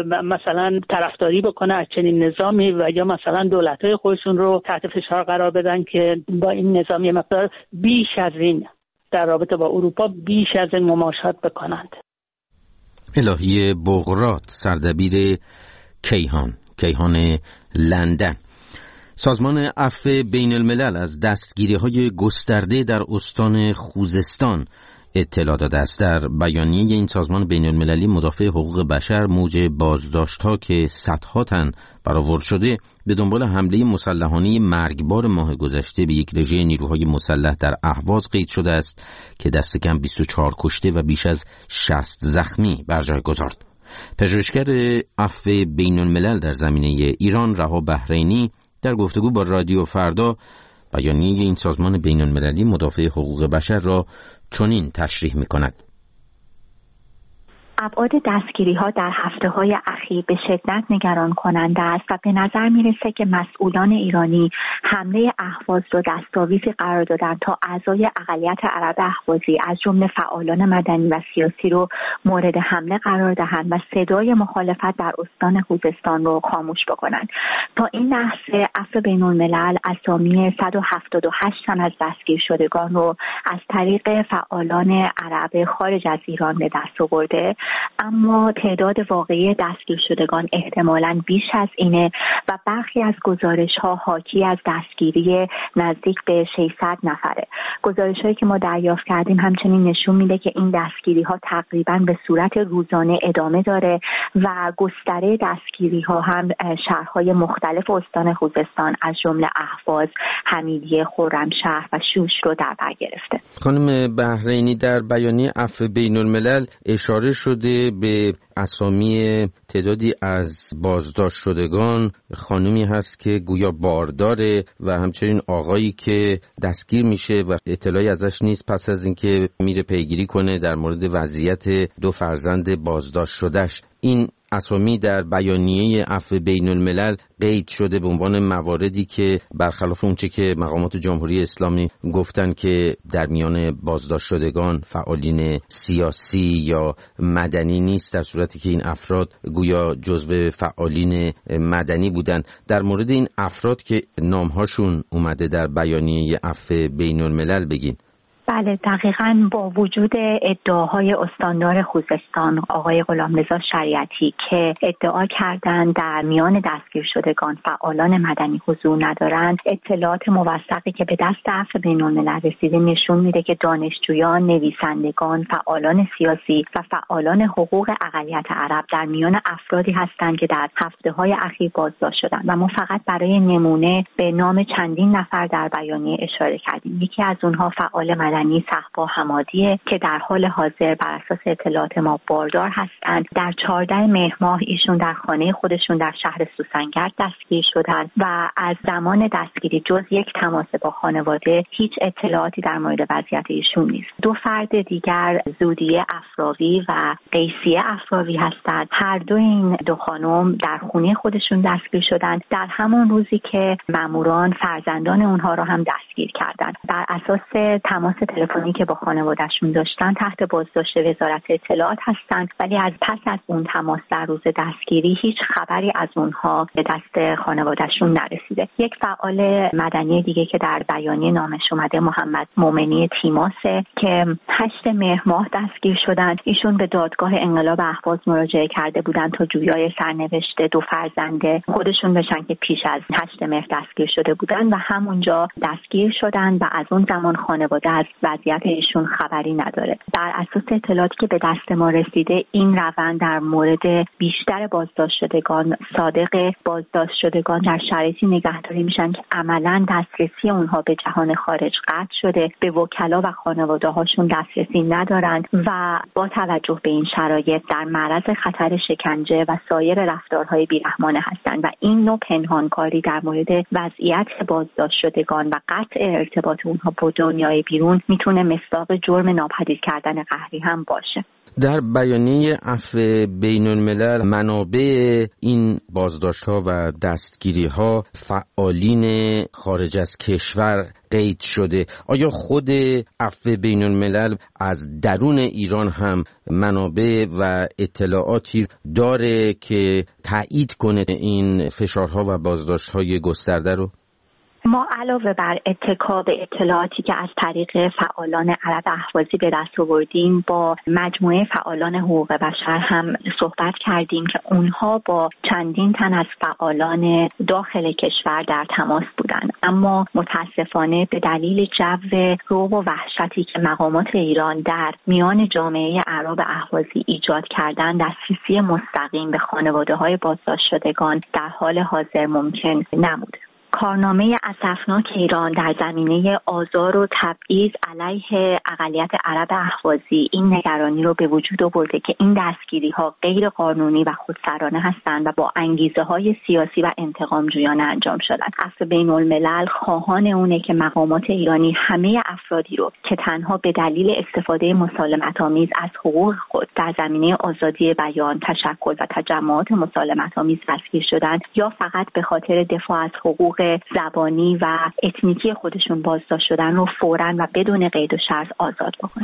مثلا طرفداری بکنه از چنین نظامی و یا مثلا دولت‌های خودشون رو تحت فشار قرار بدن که با این نظام یه مقدار بیش از این در رابطه با اروپا بیش از این مماشات بکنند. الهه بغرات، سردبیر کیهان کیهان لندن. سازمان عفو بین الملل از دستگیری‌های گسترده در استان خوزستان اطلاع داده است. در بیانیه این سازمان بین المللی مدافع حقوق بشر موج بازداشت‌ها که صدها تن برآورد شده به دنبال حمله مسلحانه مرگبار ماه گذشته به یک رژه نیروهای مسلح در اهواز قید شده است که دست کم بیست و چهار کشته و بیش از شصت زخمی بر جای گذارد. پژوهشگر عفو بین الملل در زمینه ایران رها بحرینی در گفتگو با رادیو فردا بیانیه این سازمان بین المللی مدافع حقوق بشر را چنین تشریح می کند. ابعاد دستگیری ها در هفته های اخیر به شدت نگران کننده است و به نظر میرسه که مسئولان ایرانی حمله اهواز رو دستاویزی قرار دادن تا اعضای اقلیت عرب اهوازی از جمله فعالان مدنی و سیاسی رو مورد حمله قرار دهند و صدای مخالفت در استان خوزستان رو خاموش بکنند. تا این لحظه عفو بین الملل اسامی صد و هفتاد و هشت تن از دستگیر شدگان رو از طریق فعالان عرب خارج از ایران به دست آورده، اما تعداد واقعی دستگیر شدگان احتمالاً بیش از اینه و برخی از گزارش‌ها حاکی از دستگیری نزدیک به ششصد نفره. گزارش‌هایی که ما دریافت کردیم همچنین نشون میده که این دستگیری‌ها تقریباً به صورت روزانه ادامه داره و گستره دستگیری‌ها هم شهرهای مختلف استان خوزستان از جمله اهواز، حمیدیه، خرمشهر و شوش رو در بر گرفته. خانم بحرینی، در بیانیه عفو بین الملل اشاره شده به اسامی تعدادی از بازداشت شدگان. خانمی هست که گویا بارداره و همچنین آقایی که دستگیر میشه و اطلاعی ازش نیست پس از اینکه میره پیگیری کنه در مورد وضعیت دو فرزند بازداشت شدهش. این اسامی در بیانیه عفو بین الملل قید شده به عنوان مواردی که برخلاف اونچه که مقامات جمهوری اسلامی گفتن که در میان بازداشت شدگان فعالین سیاسی یا مدنی نیست، در صورتی که این افراد گویا جزو فعالین مدنی بودند. در مورد این افراد که نامهاشون اومده در بیانیه عفو بین الملل بگین. بله، دقیقاً با وجود ادعاهای استاندار خوزستان آقای غلامرضا شریعتی که ادعا کردند در میان دستگیر شدگان فعالان مدنی حضور ندارند، اطلاعات موثقی که به دست عفو بین الملل رسیده نشون میده که دانشجویان، نویسندگان، فعالان سیاسی و فعالان حقوق اقلیت عرب در میان افرادی هستند که در هفته‌های اخیر بازداشت شدند و ما فقط برای نمونه به نام چندین نفر در بیانیه اشاره کردیم. یکی از اونها فعال مدنی صحبا حمادیه که در حال حاضر بر اساس اطلاعات ما باردار هستند. در چهاردهم مهر ماه ایشون در خانه خودشون در شهر سوسنگرد دستگیر شدند و از زمان دستگیری جز یک تماس با خانواده هیچ اطلاعاتی در مورد وضعیت ایشون نیست. دو فرد دیگر زودیه افراوی و قیسیه افراوی هستند. هر دو این دو خانم در خونه خودشون دستگیر شدند در همان روزی که ماموران فرزندان اونها را هم دستگیر کردند. بر اساس تماس تلفنی که با خانواده‌شون داشتن تحت بازداشت وزارت اطلاعات هستند، ولی از پس از اون تماس در روز دستگیری هیچ خبری از اونها به دست خانواده‌شون نرسیده. یک فعال مدنی دیگه که در بیانیه نامش اومده محمد مومنی تیماسه که هشت مهر ماه دستگیر شدند. ایشون به دادگاه انقلاب اهواز مراجعه کرده بودند تا جویای سرنوشت دو فرزند خودشون بشن که پیش از هشت مهر دستگیر شده بودند و همونجا دستگیر شدند و از اون زمان خانواده از وضعیت ایشون خبری نداره. بر اساس اطلاعاتی که به دست ما رسیده این روند در مورد بیشتر بازداشت شدگان صادق بازداشت شدگان در شرایطی نگهداری میشن که عملاً دسترسی اونها به جهان خارج قطع شده، به وکلا و خانواده هاشون دسترسی ندارند و با توجه به این شرایط در معرض خطر شکنجه و سایر رفتارهای بیرحمانه هستند و این نوع پنهانکاری در مورد وضعیت بازداشت شدگان و قطع ارتباط اونها با دنیای بیرون میتونه مصداق جرم ناپدید کردن قهری هم باشه. در بیانیه عفو بین الملل منابع این بازداشت‌ها و دستگیری‌ها فعالین خارج از کشور قید شده. آیا خود عفو بین الملل از درون ایران هم منابع و اطلاعاتی داره که تایید کنه این فشارها و بازداشت‌های گسترده رو؟ ما علاوه بر اتکا به اطلاعاتی که از طریق فعالان عرب اهوازی به دست آوردیم با مجموعه فعالان حقوق بشر هم صحبت کردیم که اونها با چندین تن از فعالان داخل کشور در تماس بودند، اما متاسفانه به دلیل جو رعب و وحشتی که مقامات ایران در میان جامعه عرب اهوازی ایجاد کردند دسترسی مستقیم به خانواده‌های بازداشت شدگان در حال حاضر ممکن نبود. کارنامه اسفناک ایران در زمینه آزار و تبعیض علیه اقلیت عرب اهوازی این نگرانی رو به وجود آورده که این دستگیری‌ها غیر قانونی و خودسرانه هستند و با انگیزه‌های سیاسی و انتقام‌جویانه انجام شدن. عفو بین‌الملل خواهان اونه که مقامات ایرانی همه افرادی رو که تنها به دلیل استفاده مسالمت‌آمیز از حقوق خود در زمینه آزادی بیان، تشکل و تجمعات مسالمت‌آمیز دستگیر شدن یا فقط به خاطر دفاع از حقوق زبانی و اتنیکی خودشون بازداشت شدن رو فوراً و بدون قید و شرط آزاد بکنه.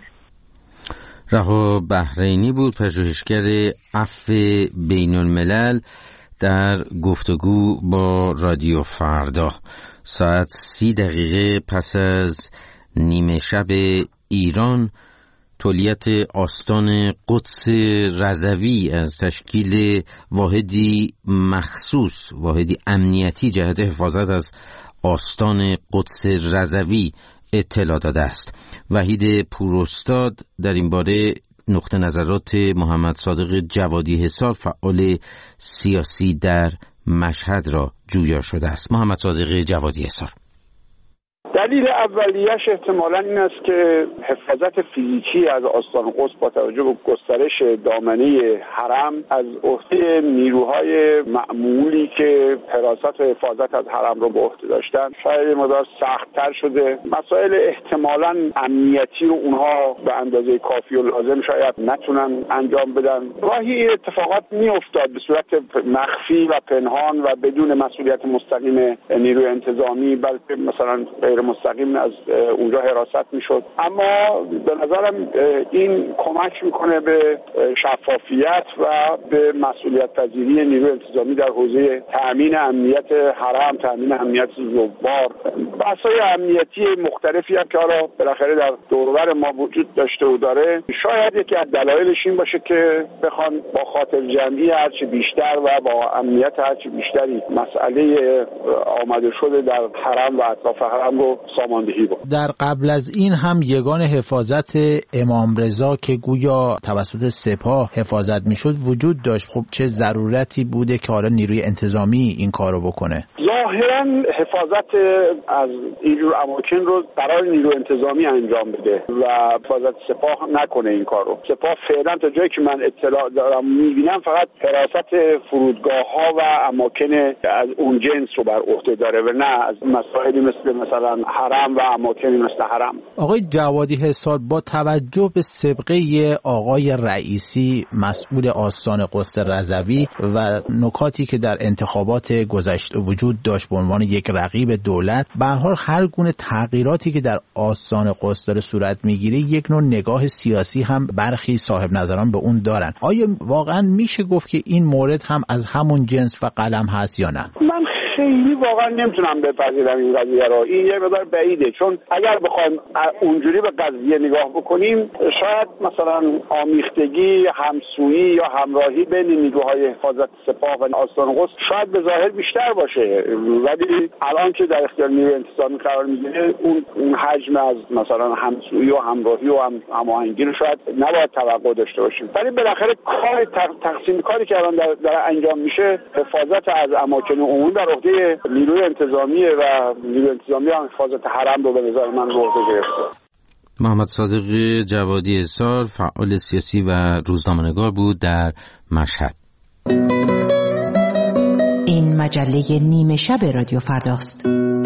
رها بحرینی بود، پژوهشگر عفو بین الملل، در گفتگو با رادیو فردا. ساعت سی دقیقه پس از نیمه شب ایران، تولیت آستان قدس رضوی از تشکیل واحدی مخصوص، واحدی امنیتی جهت حفاظت از آستان قدس رضوی اطلاع داده است. وحید پوراستاد در این باره نقطه نظرات محمد صادق جوادی حصار، فعال سیاسی در مشهد، را جویا شده است. محمد صادق جوادی حصار: دلیل اولیش احتمالاً این است که حفاظت فیزیکی از آستان قدس با توجه به گسترش دامنه حرم از عهده نیروهای معمولی که حراست و حفاظت از حرم رو به عهده داشتن شاید مقدار سخت‌تر شده. مسائل احتمالاً امنیتی رو اونها به اندازه کافی و لازم شاید نتونن انجام بدن. راهی این اتفاقات میافتاد به صورت مخفی و پنهان و بدون مسئولیت مستقیم نیروی انتظامی، بلکه مثلا غیر مستقیم از اونجا حراست میشد. اما به نظرم این کمک میکنه به شفافیت و به مسئولیت پذیری نیروی انتظامی در حوزه تأمین امنیت حرم، تأمین امنیت زوار. بحث‌های امنیتی مختلفی هم که حالا بالاخره در دورور ما وجود داشته و داره، شاید یکی از دلایلش این باشه که بخوان با خاطر جمعی هرچی بیشتر و با امنیت هرچی بیشتری مسئله آمده شده در حرم و اطراف حرم رو ساماندهی بود. در قبل از این هم یگان حفاظت امام رضا که گویا توسط سپاه حفاظت میشد وجود داشت. خب چه ضرورتی بوده که حالا نیروی انتظامی این کارو بکنه؟ ظاهرا حفاظت از اینجور اماکن رو قرار نیروی انتظامی انجام بده و حفاظت سپاه نکنه این کارو. سپاه فعلا تا جایی که من اطلاع دارم میبینم فقط حراست فرودگاه ها و اماکن از اون جنس رو بر عهده داره و نه از مسائلی مثل مثلا حرم و اماکنی مثل حرم. آقای جوادی حصار، با توجه به سابقه آقای رئیسی مسئول آستان قدس رضوی و نکاتی که در انتخابات گذشته وجود داشت به عنوان یک رقیب دولت، به هر حال هر گونه تغییراتی که در آستان قدس داره صورت میگیره یک نوع نگاه سیاسی هم برخی صاحب نظران به اون دارن. آیا واقعا میشه گفت که این مورد هم از همون جنس و قلم هست یا نه؟ من خیلی واقعا نمیتونم بپذیرم این قضیه رو. این یه مقدار بعیده، چون اگر بخوایم اونجوری به قضیه نگاه بکنیم شاید مثلا آمیختگی، همسویی یا همراهی بین نیروهای حفاظت سپاه و آستان قدس شاید به ظاهر بیشتر باشه، ولی الان که در اختیار نیروی انتظامی قرار میگیره اون اون حجم از مثلا همسویی و همراهی و هماهنگی رو شاید نباید توقع داشته باشیم. ولی بالاخره کار تقسیم کاری که الان در, در انجام میشه حفاظت از اماکن عمومی در عهده نیروی انتظامی و نیروی انتظامی هم حفاظت حرم رو به نظر من رو عهده گرفته. محمد صادق جوادی حصار، فعال سیاسی و روزنامه‌نگار بود در مشهد. این مجله نیمه شب رادیو فرداست.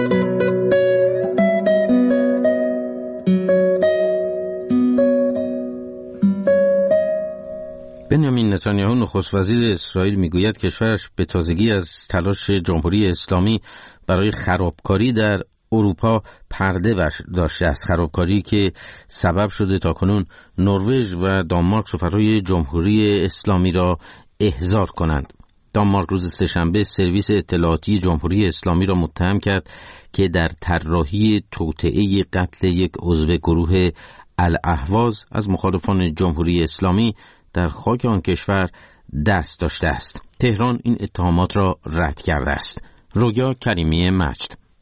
بنیامین نتانیاهو نخست وزیر اسرائیل میگوید کشورش به تازگی از تلاش جمهوری اسلامی برای خرابکاری در اروپا پرده داشته است، خرابکاری که سبب شده تاکنون نروژ و دانمارک سفرهای جمهوری اسلامی را احضار کنند. دانمارک روز سه‌شنبه سرویس اطلاعاتی جمهوری اسلامی را متهم کرد که در طراحی توطئه قتل یک عضو گروه الاهواز از مخالفان جمهوری اسلامی در خاک آن کشور دست داشته است. تهران این اتهامات را رد کرده است. رویا کریمی مجد: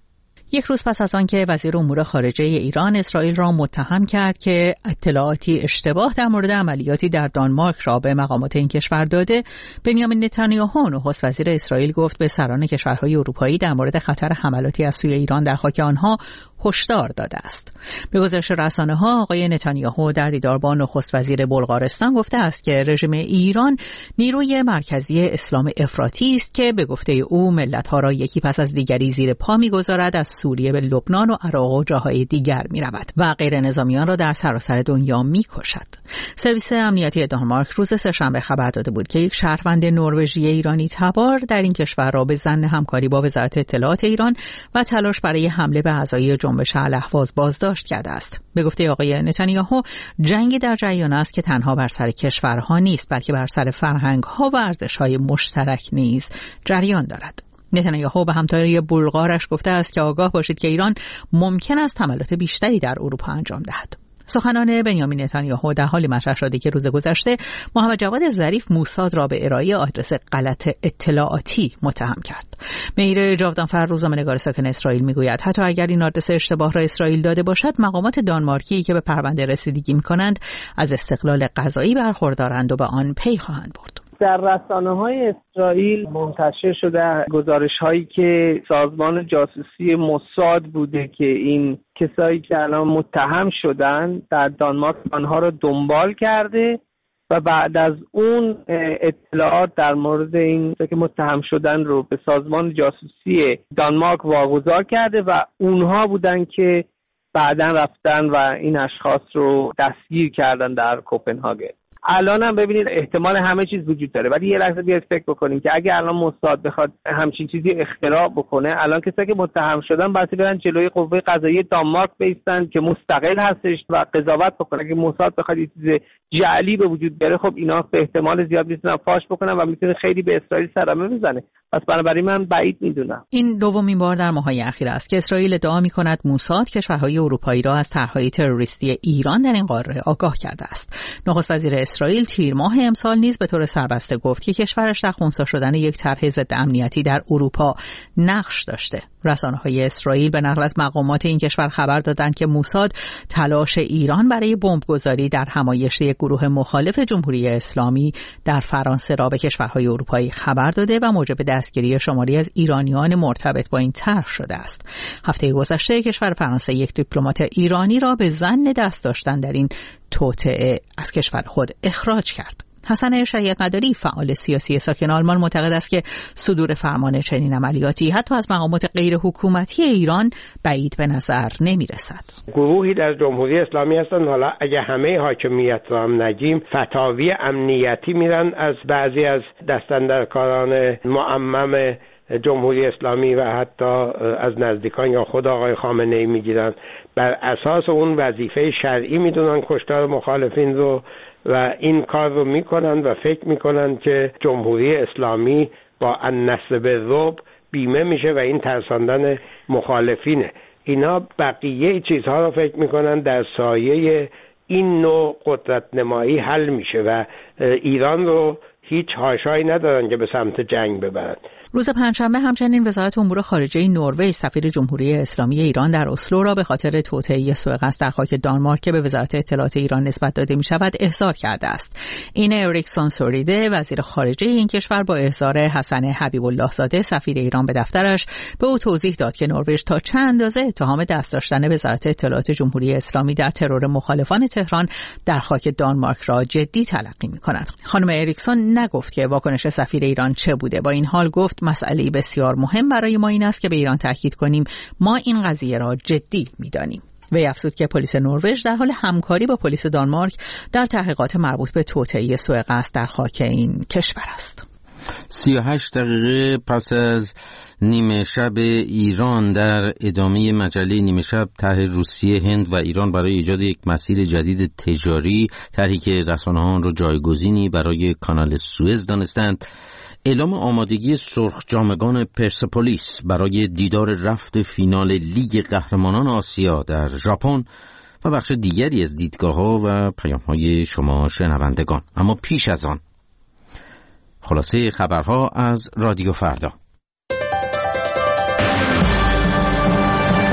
یک روز پس از آنکه وزیر امور خارجه ایران اسرائیل را متهم کرد که اطلاعاتی اشتباه در مورد عملیاتی در دانمارک را به مقامات این کشور داده، بنیامین نتانیاهو نخست وزیر اسرائیل گفت به سران کشورهای اروپایی در مورد خطر حملاتی از سوی ایران در خاک آنها هشدار داده است. به گزارش رسانه‌ها آقای نتانیاهو در دیدار با نخست وزیر بلغارستان گفته است که رژیم ایران نیروی مرکزی اسلام افراطی است که به گفته او ملت‌ها را یکی پس از دیگری زیر پا می‌گذارد، از سوریه به لبنان و عراق و جاهای دیگر می‌رود و غیر نظامیان را در سراسر دنیا می‌کشد. سرویس امنیتی دانمارک روز سه‌شنبه خبر داده بود که یک شهروند نروژی ایرانی تبار در این کشور را به ظن همکاری با وزارت اطلاعات ایران و تلاش برای حمله به اعضای جنبش الاهواز بازداشت کرده است. به گفته آقای نتانیاهو جنگی در جریان است که تنها بر سر کشورها نیست، بلکه بر سر فرهنگ‌ها و ارزش‌های مشترک نیز جریان دارد. نتانیاهو به همتای بلغارش گفته است که آگاه باشید که ایران ممکن است حملات بیشتری در اروپا انجام دهد. سخنان بنیامین نتانیاهو در حالی مطرح شده که روز گذشته محمد جواد ظریف موساد را به ارائه آدرس غلط اطلاعاتی متهم کرد. مهیر جاودانفر روزنامه‌نگار ساکن اسرائیل میگوید حتی اگر این آدرس اشتباه را اسرائیل داده باشد، مقامات دانمارکی که به پرونده رسیدگی می‌کنند از استقلال قضایی برخوردارند و به آن پی خواهند برد. در رسانه‌های اسرائیل منتشر شده گزارش‌هایی که سازمان جاسوسی موساد بوده که این کسایی که الان متهم شدن در دانمارک آنها را دنبال کرده و بعد از اون اطلاعات در مورد این که متهم شدن رو به سازمان جاسوسی دانمارک واگذار کرده و اونها بودن که بعداً رفتن و این اشخاص رو دستگیر کردن در کوپنهاگن. الان هم ببینید احتمال همه چیز وجود داره، ولی یه لحظه بیاید فکر بکنیم که اگه الان موساد بخواد همچین چیزی اختراع بکنه، الان کسایی که متهم شدن باید برن جلوی قوه قضاییه دانمارک بیستن که مستقل هستش و قضاوت بکنه. اگه موساد بخواد یه چیز جعلی به وجود بیاره، خب اینا به احتمال زیاد میتونن فاش بکنن و میتونه خیلی به اسرائیل صدمه بزنه. پس بنابراین من بعید میدونم. این دومین بار در ماه‌های اخیر است که اسرائیل ادعا می‌کند موساد کشورهای اروپایی را از طرح‌های تروریستی ایران در این قاره آگاه کرده است. نخست وزیر اسرائیل تیر ماه امسال نیز به طور سربسته گفت که کشورش در خنثی شدن یک طرح ضد امنیتی در اروپا نقش داشته. رسانه‌های اسرائیل به نقل از مقامات این کشور خبر دادند که موساد تلاش ایران برای بمبگذاری در همایش یک گروه مخالف جمهوری اسلامی در فرانسه را به کشورهای اروپایی خبر داده و موجب دستگیری شماری از ایرانیان مرتبط با این طرح شده است. هفته گذشته کشور فرانسه یک دیپلمات ایرانی را به ظن دست داشتن در این توطئه از کشور خود اخراج کرد. حسن شریعت مداری فعال سیاسی ساکن آلمان معتقد است که صدور فرمان چنین عملیاتی حتی از مقامات غیر حکومتی ایران بعید به نظر نمی رسد. گروهی در جمهوری اسلامی هستند، حالا اگه همه حاکمیت را هم نگیم، فتاوی امنیتی میرن از بعضی از دستاندرکاران معمم جمهوری اسلامی و حتی از نزدیکان یا خود آقای خامنه ای میگیرن، بر اساس اون وظیفه شرعی میدونن کشتار مخالفین رو و این کار رو میکنن و فکر میکنن که جمهوری اسلامی با النصر بالرعب بیمه میشه و این ترساندن مخالفینه. اینا بقیه چیزها رو فکر میکنن در سایه این نوع قدرت نمایی حل میشه و ایران رو هیچ حاشایی ندارن که به سمت جنگ ببرن. روز پنجشنبه همچنین وزارت امور خارجه نروژ سفیر جمهوری اسلامی ایران در اسلو را به خاطر توطئه سوء قصد در خاک دانمارک که به وزارت اطلاعات ایران نسبت داده می شود احضار کرده است. این اریکسون سوریده وزیر خارجه این کشور با احضار حسن حبیب الله زاده سفیر ایران به دفترش به او توضیح داد که نروژ تا چه اندازه اتهام دست داشتن وزارت اطلاعات جمهوری اسلامی در ترور مخالفان تهران در خاک دانمارک را جدی تلقی می کند. خانم اریکسون نگفت که واکنش سفیر ایران چه بوده، با این حال گفت مسئله بسیار مهم برای ما این است که به ایران تاکید کنیم ما این قضیه را جدی می‌دانیم. وی افزود که پلیس نروژ در حال همکاری با پلیس دانمارک در تحقیقات مربوط به توطئه سوء قصد در خاک این کشور است. سی و هشت دقیقه پس از نیمه شب ایران در ادامه مجله نیمه شب، طرح روسیه، هند و ایران برای ایجاد یک مسیر جدید تجاری، طرحی که رسانه‌ها آن را جایگزینی برای کانال سوئز دانستند، اعلام آمادگی سرخ جامگان پرسپولیس برای دیدار رفت فینال لیگ قهرمانان آسیا در ژاپن و بخش دیگری از دیدگاه‌ها و پیام‌های شما شنوندگان. اما پیش از آن خلاصه خبرها از رادیو فردا.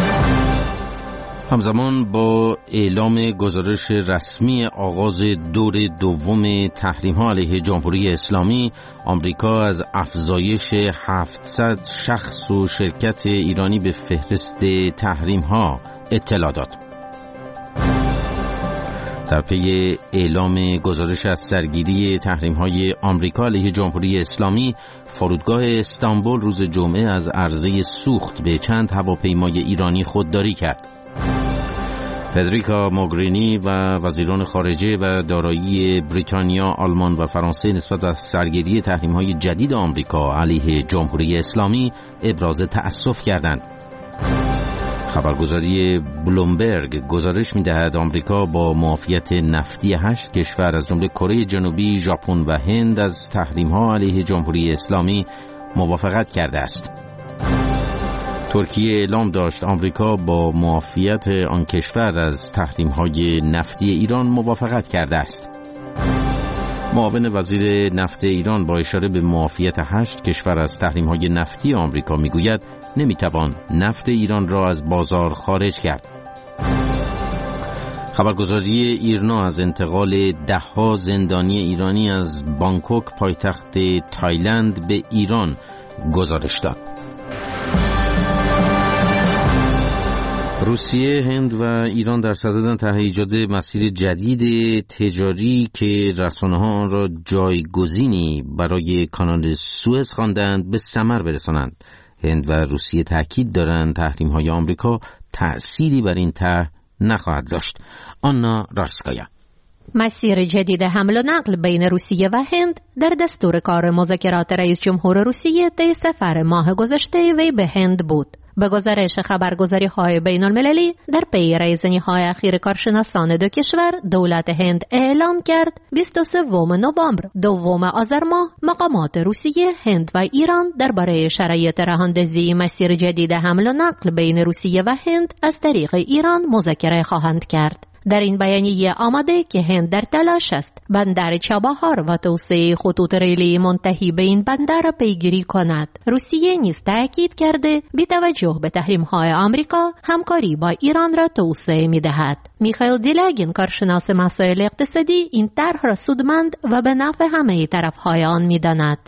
همزمان با اعلام گزارش رسمی آغاز دور دوم تحریم‌ها علیه جمهوری اسلامی، آمریکا از افزایش هفتصد شخص و شرکت ایرانی به فهرست تحریم‌ها اطلاع داد. در پی اعلام گزارش از سرگیری تحریم‌های آمریکا علیه جمهوری اسلامی، فرودگاه استانبول روز جمعه از عرضه سوخت به چند هواپیمای ایرانی خودداری کرد. فدریکا موگرینی و وزیران خارجه و دارایی بریتانیا، آلمان و فرانسه نسبت به سرگیری تحریم‌های جدید آمریکا علیه جمهوری اسلامی ابراز تأسف کردند. خبرگزاری بلومبرگ گزارش می‌دهد آمریکا با معافیت نفتی هشت کشور از جمله کره جنوبی، ژاپن و هند از تحریم‌ها علیه جمهوری اسلامی موافقت کرده است. ترکیه اعلام داشت آمریکا با معافیت آن کشور از تحریم‌های نفتی ایران موافقت کرده است. معاون وزیر نفت ایران با اشاره به معافیت هشت کشور از تحریم‌های نفتی آمریکا میگوید نمیتوان نفت ایران را از بازار خارج کرد. خبرگزاری ایرنا از انتقال ده‌ها زندانی ایرانی از بانکوک پایتخت تایلند به ایران گزارش داد. روسیه، هند و ایران در صددند طرح ایجاد مسیر جدید تجاری که رسانه‌ها آن را جایگزینی برای کانال سوئز خواندند به ثمر برسانند. هند و روسیه تاکید دارند تحریم‌های آمریکا تأثیری بر این طرح نخواهد داشت. آنا راسکایا. مسیر جدید حمل و نقل بین روسیه و هند در دستور کار مذاکرات رئیس جمهور روسیه طی سفر ماه گذشته وی به هند بود. به گزارش خبرگزاری‌های بین‌المللی، در پی ریزنی‌های اخیر کارشناسان دو کشور، دولت هند اعلام کرد بیست و سوم نوامبر دوم آذر ماه مقامات روسیه، هند و ایران درباره شرایط راه‌اندازی مسیر جدید حمل و نقل بین روسیه و هند از طریق ایران مذاکره خواهند کرد. در این بیانیه آمده که هند در تلاش است بندر چابهار و توسعه خطوط ریلی منتهی به این بندر را پیگیری کند. روسیه نیز تاکید کرده بی توجه به تحریم‌های آمریکا همکاری با ایران را توسعه می‌دهد. میخائیل دیلاگین، کارشناس مسائل اقتصادی، این طرح را سودمند و به نفع همه طرف‌های آن می‌داند.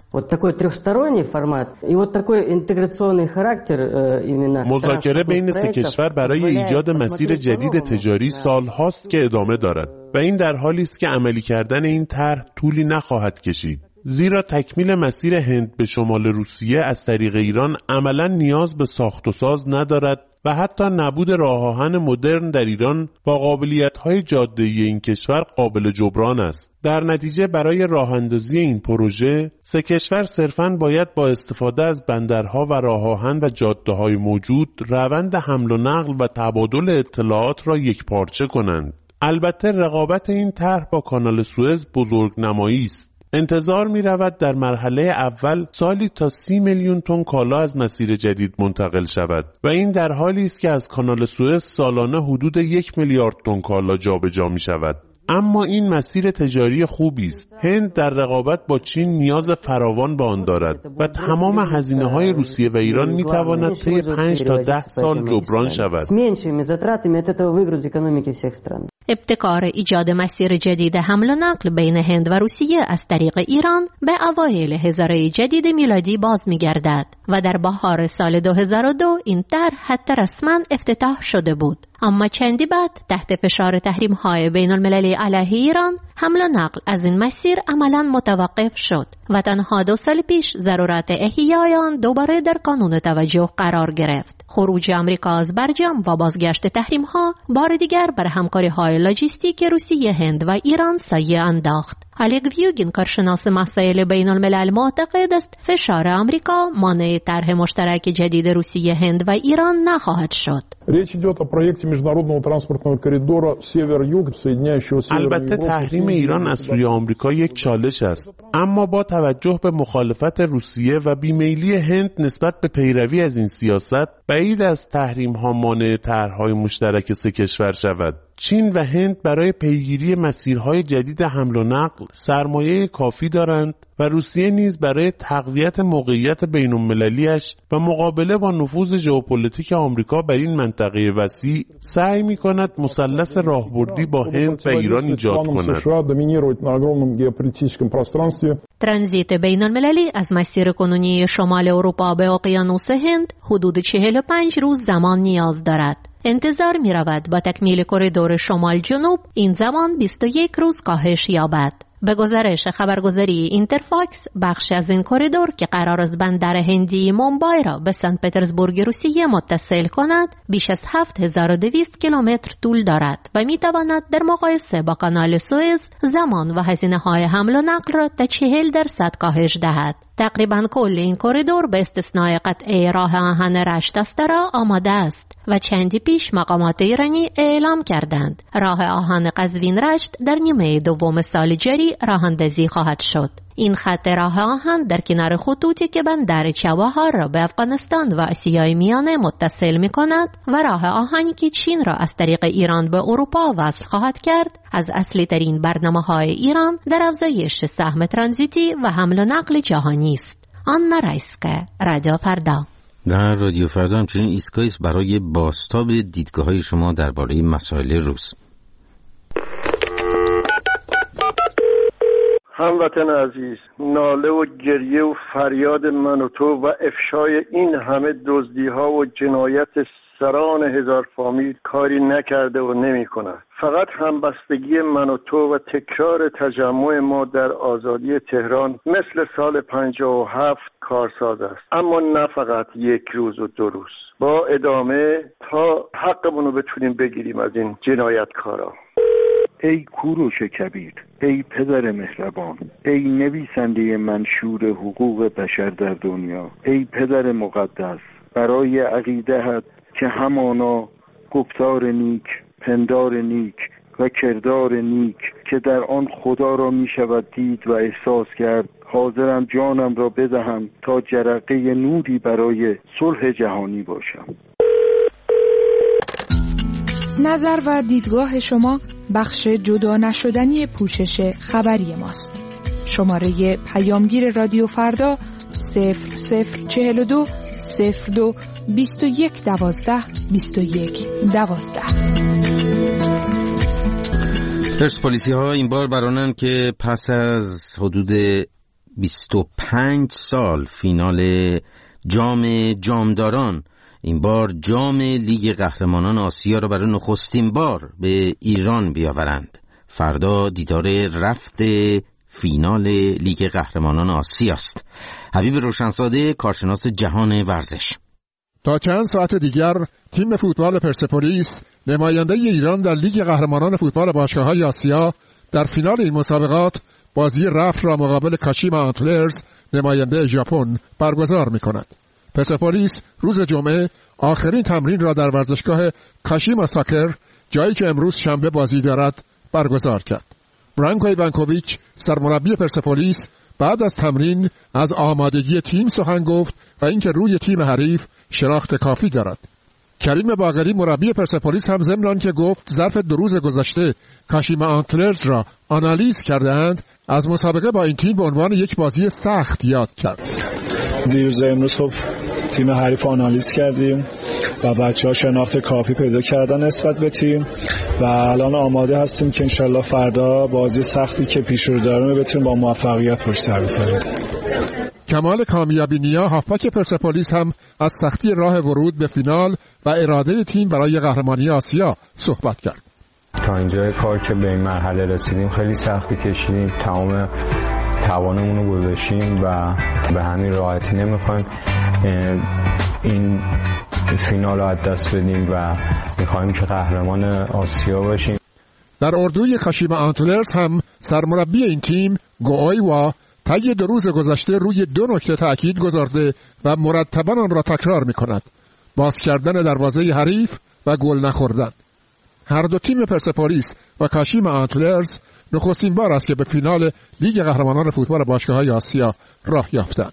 مذاکره بین سه کشور برای ایجاد مسیر جدید تجاری سال‌هاست که ادامه دارد و این در حالی است که عملی کردن این طرح طولی نخواهد کشید، زیرا تکمیل مسیر هند به شمال روسیه از طریق ایران عملاً نیاز به ساخت و ساز ندارد و حتی نبود راه آهن مدرن در ایران با قابلیت‌های جاده‌ای این کشور قابل جبران است. در نتیجه برای راه اندازی این پروژه سه کشور صرفاً باید با استفاده از بندرها و راه آهن و جاده‌های موجود روند حمل و نقل و تبادل اطلاعات را یکپارچه کنند. البته رقابت این طرح با کانال سوئز بزرگنمایی است. انتظار می رود در مرحله اول سالی تا سی میلیون تن کالا از مسیر جدید منتقل شود و این در حالی است که از کانال سوئز سالانه حدود یک میلیارد تن کالا جابجا می شود. اما این مسیر تجاری خوبی است. هند در رقابت با چین نیاز فراوان به آن دارد و تمام هزینه‌های روسیه و ایران می‌تواند طی پنج تا ده سال جبران شود. ابتکار ایجاد مسیر جدید حمل و نقل بین هند و روسیه از طریق ایران به اوایل هزاره جدید میلادی باز می‌گردد و در بهار سال دو هزار و دو این طرح حتی رسما افتتاح شده بود. اما چندی بعد تحت فشار تحریم‌های بین‌المللی علیه ایران، حمل و نقل از این مسیر عملاً متوقف شد و تنها دو سال پیش ضرورت احیای آن دوباره در کانون توجه قرار گرفت. خروج آمریکا از برجام و بازگشت تحریم‌ها بار دیگر بر همکاری‌های لاجستیک روسیه، هند و ایران سایه انداخت. الگ ویوگین، کارشناس مسائل بین‌الملل، معتقد است فشار آمریکا مانع طرح مشترک جدید روسیه، هند و ایران نخواهد شد. البته تحریم ایران از سوی آمریکا یک چالش است، اما با توجه به مخالفت روسیه و بیمیلی هند نسبت به پیروی از این سیاست، بعید است تحریم ها مانع طرح‌های مشترک سه کشور شود. چین و هند برای پیگیری مسیرهای جدید حمل و نقل سرمایه کافی دارند و روسیه نیز برای تقویت موقعیت بین‌المللی‌اش و مقابله با نفوذ ژئوپلیتیک آمریکا بر این منطقه وسیع سعی می‌کند مثلث راهبردی با هند و ایران ایجاد کند. ترانزیت بین‌المللی از مسیر کنونی شمال اروپا به اقیانوس هند حدود چهل و پنج روز زمان نیاز دارد. انتظار می رود با تکمیل کریدور شمال جنوب این زمان بیست و یک روز کاهش یابد. به گزارش خبرگزاری اینترفاکس، بخش از این کریدور که قرار است بندر هندی مومبای را به سن پترزبورگ روسیه متصل کند بیش از هفت هزار و دویست کیلومتر طول دارد و می تواند در مقایسه با کانال سوئز زمان و هزینه های حمل و نقل را تا چهل درصد کاهش دهد. تقریبا کل این کریدور به استثنای قطعه راه آهن رشت استرا آماده است و چندی پیش مقامات ایرانی اعلام کردند راه آهن قزوین رشت در نیمه دوم سال جاری راه اندازی خواهد شد. این خط راه آهن در کنار خطوطی که بندر چابهار را به افغانستان و آسیای میانه متصل می کند و راه آهنی که چین را از طریق ایران به اروپا وصل خواهد کرد از اصلی ترین برنامه های ایران در افزایش سهم ترانزیتی و حمل و نقل جهانی است. آنا رایسکه، رادیو فردا. در رادیو فردا همچنین ایستگاهی است برای بازتاب دیدگاه‌های شما درباره مسائل روز. هموطن عزیز، ناله و گریه و فریاد من و تو و افشای این همه دزدی‌ها و جنایت سران هزار فامیل کاری نکرده و نمی‌کنه. فقط همبستگی من و تو و تکرار تجمع ما در آزادی تهران مثل سال پنجاه و هفت کارساز است، اما نه فقط یک روز و دو روز. با ادامه تا حقمون رو بتونیم بگیریم از این جنایتکارا. ای کوروش کبیر، ای پدر مهربان، ای نویسنده منشور حقوق بشر در دنیا، ای پدر مقدس، برای عقیده‌ات که همانا گفتار نیک، پندار نیک و کردار نیک که در آن خدا را می شود دید و احساس کرد، حاضرم جانم را بدهم تا جرقه نوری برای صلح جهانی باشم. نظر و دیدگاه شما بخش جدا نشدنی پوشش خبری ماست. شماره پیامگیر رادیو فردا صفر صفر چهل و دو صفر دو بیست و یک دوازده بیست و یک دوازده. پرسپولیسی ها این بار برانند که پس از حدود بیست و پنج سال فینال جام جامداران این بار جام لیگ قهرمانان آسیا را برای نخستین بار به ایران بیاورند. فردا دیدار رفت فینال لیگ قهرمانان آسیا است. حبیب روشنزاده، کارشناس جهان ورزش: تا چند ساعت دیگر تیم فوتبال پرسپولیس نماینده ایران در لیگ قهرمانان فوتبال باشگاه‌های آسیا در فینال این مسابقات بازی رفت را مقابل کاشیما آنتلرز نماینده ژاپن برگزار می‌کند. پرسپولیس روز جمعه آخرین تمرین را در ورزشگاه کاشیما ساکر، جایی که امروز شنبه بازی دارد، برگزار کرد. برانکو ایوانکوویچ، سرمربی پرسپولیس، بعد از تمرین از آمادگی تیم سخن گفت و اینکه روی تیم حریف شناخت کافی دارد. کریم باقری، مربی پرسپولیس، هم ضمن آنکه گفت ظرف دو روز گذشته کاشیما آنتلرز را آنالیز کردند، از مسابقه با این تیم به عنوان یک بازی سخت یاد کرد. دیروز امروز خب تیم حریف آنالیز کردیم و بچه‌ها شناخت کافی پیدا کردن نسبت به تیم و الان آماده هستیم که انشالله فردا بازی سختی که پیش رو داریم بتونیم با موفقیت پشت سر بذاریم. کمال کامیابی نیا، هافبک پرسپولیس، هم از سختی راه ورود به فینال و اراده تیم برای قهرمانی آسیا صحبت کرد. تا اینجای کار که به این مرحله رسیدیم خیلی سختی کشیدیم، تمام توانمون رو گذاشتیم و به همین راحتی نمیخوایم این فینال رو از دست بدیم و میخوایم که قهرمان آسیا باشیم. در اردوی کاشیما آنتلرز هم سرمربی این تیم گوآیوا طی دو روز گذشته روی دو نکته تأکید گذارده و مرتباً آن را تکرار میکند: باز کردن دروازه حریف و گل نخوردن. هر دو تیم پرسپولیس و کاشیما آنتلرز نخستین بار است که به فینال لیگ قهرمانان فوتبال باشگاه‌های آسیا راه یافتند.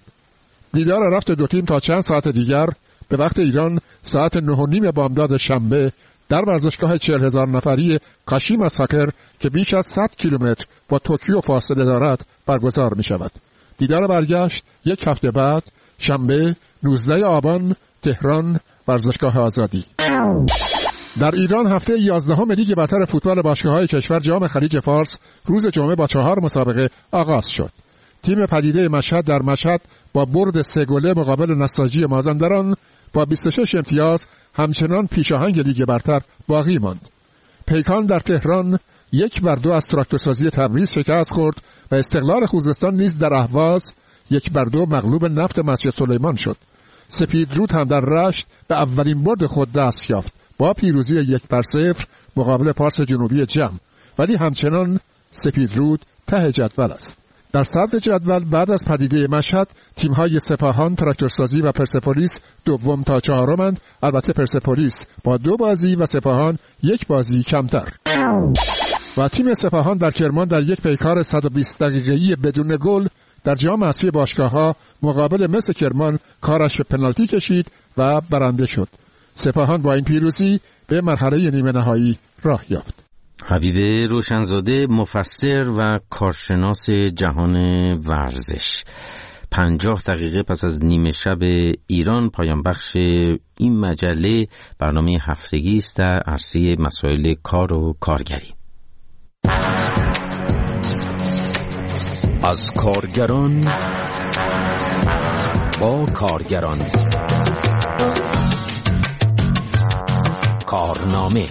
دیدار رفت دو تیم تا چند ساعت دیگر به وقت ایران ساعت نه و نیم بامداد شنبه در ورزشگاه چهل هزار نفری کاشیما ساکر که بیش از صد کیلومتر با توکیو فاصله دارد برگزار می شود. دیدار برگشت یک هفته بعد شنبه نوزده آبان تهران ورزشگاه آزادی. در ایران هفته یازدهم لیگ برتر فوتبال باشگاه‌های کشور جام خلیج فارس روز جمعه با چهار مسابقه آغاز شد. تیم پدیده مشهد در مشهد با برد سه گله مقابل نساجی مازندران با بیست و شش امتیاز همچنان پیشاهنگ لیگ برتر باقی ماند. پیکان در تهران یک بر دو از تراکتورسازی تبریز شکست خورد و استقلال خوزستان نیز در اهواز یک بر دو مغلوب نفت مسجد سلیمان شد. سپیدرود هم در رشت به اولین برد خود دست یافت با پیروزی یک بر صفر مقابل پارس جنوبی جم، ولی همچنان سپیدرود ته جدول است. در صدر جدول بعد از پدیده مشهد تیم‌های سپاهان، تراکتورسازی و پرسپولیس دوم تا چهارمند، البته پرسپولیس با دو بازی و سپاهان یک بازی کمتر. و تیم سپاهان در کرمان در یک پیکار صد و بیست دقیقه‌ای بدون گل در جام حذفی باشگاه‌ها مقابل مس کرمان کارش به پنالتی کشید و برنده شد. سپاهان با این پیروزی به مرحله نیمه نهایی راه یافت. حبیب روشنزاده، مفسر و کارشناس جهان ورزش، پنجاه دقیقه پس از نیمه شب ایران پایان بخش این مجله برنامه هفتگی است در عرصه مسائل کار و کارگری. از کارگران با کارگران، کارنامه.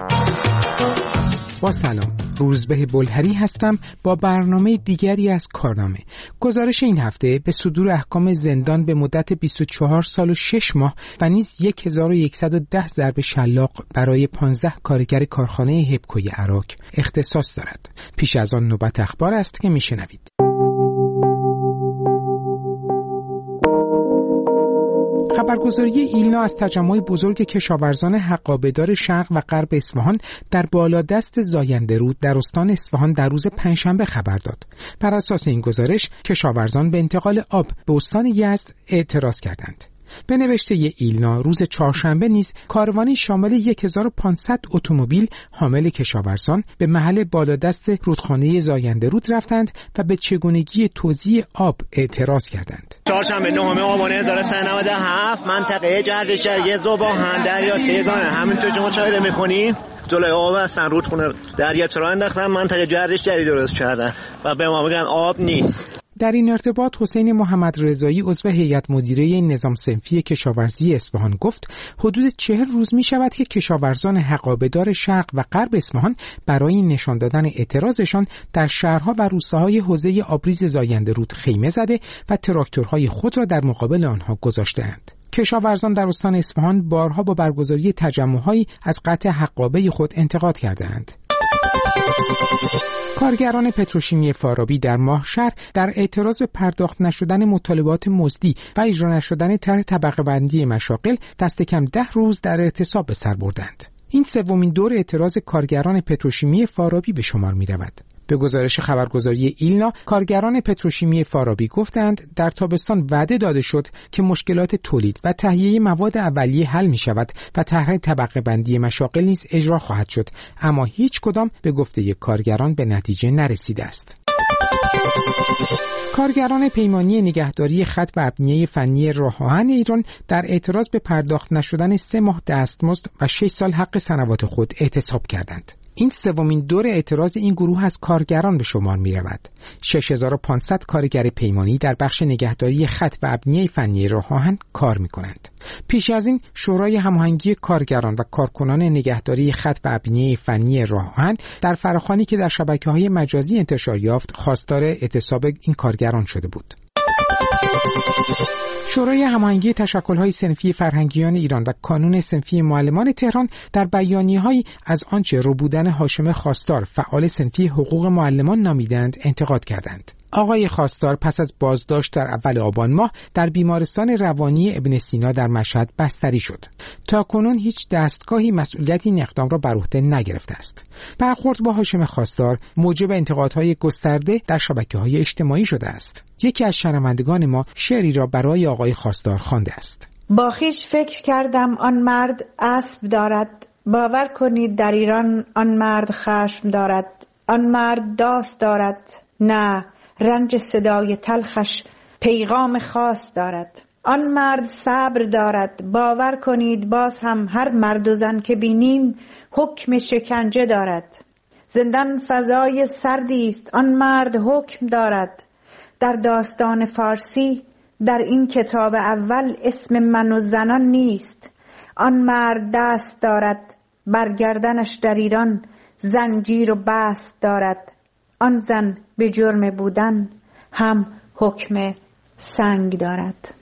با سلام، روزبه بلهری هستم با برنامه دیگری از کارنامه. گزارش این هفته به صدور احکام زندان به مدت بیست و چهار سال و شش ماه و نیز هزار و صد و ده ضرب شلاق برای پانزده کارگر کارخانه هپکوی عراق اختصاص دارد. پیش از آن نوبت اخبار است که میشنوید. خبرگزاری ایلنا از تجمع بزرگ کشاورزان حقابه‌دار شرق و غرب اصفهان در بالادست زاینده‌رود در استان اصفهان در روز پنجشنبه خبر داد. بر اساس این گزارش کشاورزان به انتقال آب به استان یزد اعتراض کردند. به نوشته ایلنا روز چهارشنبه نیز کاروانی شامل هزار و پانصد اتومبیل حامل کشاورزان به محل بالادست رودخانه زاینده‌رود رفتند و به چگونگی توزیع آب اعتراض کردند. چهارشنبه نهم آبان هزار و سیصد و نود و هفت منطقه جردشهری زباهن دریاچه زانه همینطور شما مشاهده می‌کنید جلوی آب هستن، رودخونه دریاچه را انداختن، منطقه جردشهری درست کردن و به ما میگن آب نیست. در این ارتباط حسین محمد رضایی عضو هیئت مدیره نظام صنفی کشاورزی اصفهان گفت حدود چهل روز می شود که کشاورزان حقابه‌دار شرق و غرب اصفهان برای نشان دادن اعتراضشان در شهرها و روستاهای حوزه آبریز زاینده‌رود خیمه زده و تراکتورهای خود را در مقابل آنها گذاشته‌اند. کشاورزان در استان اصفهان بارها با برگزاری تجمع‌هایی از قطع حقابه خود انتقاد کردند. کارگران پتروشیمی فارابی در ماهشهر در اعتراض به پرداخت نشدن مطالبات مزدی و اجرا نشدن طرح طبقه بندی مشاغل دست کم ده روز در اعتصاب به سر بردند. این سومین دور اعتراض کارگران پتروشیمی فارابی به شمار می رود. به گزارش خبرگزاری ایلنا، کارگران پتروشیمی فارابی گفتند در تابستان وعده داده شد که مشکلات تولید و تهیه مواد اولیه حل می شود و طرح طبقه بندی مشاغل نیز اجرا خواهد شد، اما هیچ کدام به گفته کارگران به نتیجه نرسیده است. کارگران پیمانی نگهداری خط و ابنیه فنی راه آهن ایران در اعتراض به پرداخت نشدن سه ماه دستمزد و شش سال حق سنوات خود اعتصاب کردند. این سومین دور اعتراض این گروه از کارگران به شمار می رود. شش هزار و پانصد کارگر پیمانی در بخش نگهداری خط و ابنیه فنی راه آهن کار می کنند. پیش از این شورای هماهنگی کارگران و کارکنان نگهداری خط و ابنیه فنی راه آهن در فراخوانی که در شبکه‌های مجازی انتشار یافت خواستار اعتصاب این کارگران شده بود. شورای هماهنگی تشکل‌های صنفی فرهنگیان ایران و کانون صنفی معلمان تهران در بیانیه‌هایی از آنچه ربودن هاشم خواستار فعال صنفی حقوق معلمان نامیدند انتقاد کردند. آقای خواستار پس از بازداشت در اول آبان ماه در بیمارستان روانی ابن سینا در مشهد بستری شد. تاکنون هیچ دستگاهی مسئولیت این اقدام را بر عهده نگرفته است. برخورد با هاشم خواستار موجب انتقادهای گسترده در شبکه‌های اجتماعی شده است. یکی از شنوندگان ما شعری را برای آقای خواستار خوانده است. با خویش فکر کردم آن مرد اسب دارد باور کنید در ایران آن مرد خشم دارد، آن مرد داست دارد، نه رنج صدای تلخش پیغام خاص دارد. آن مرد صبر دارد، باور کنید باز هم هر مرد و زن که بینیم حکم شکنجه دارد. زندان فضای سردی است، آن مرد حکم دارد. در داستان فارسی در این کتاب اول اسم من و زنان نیست. آن مرد دست دارد، برگردنش در ایران زنجیر و بست دارد. آن زن به جرم بودن هم حکم سنگ دارد.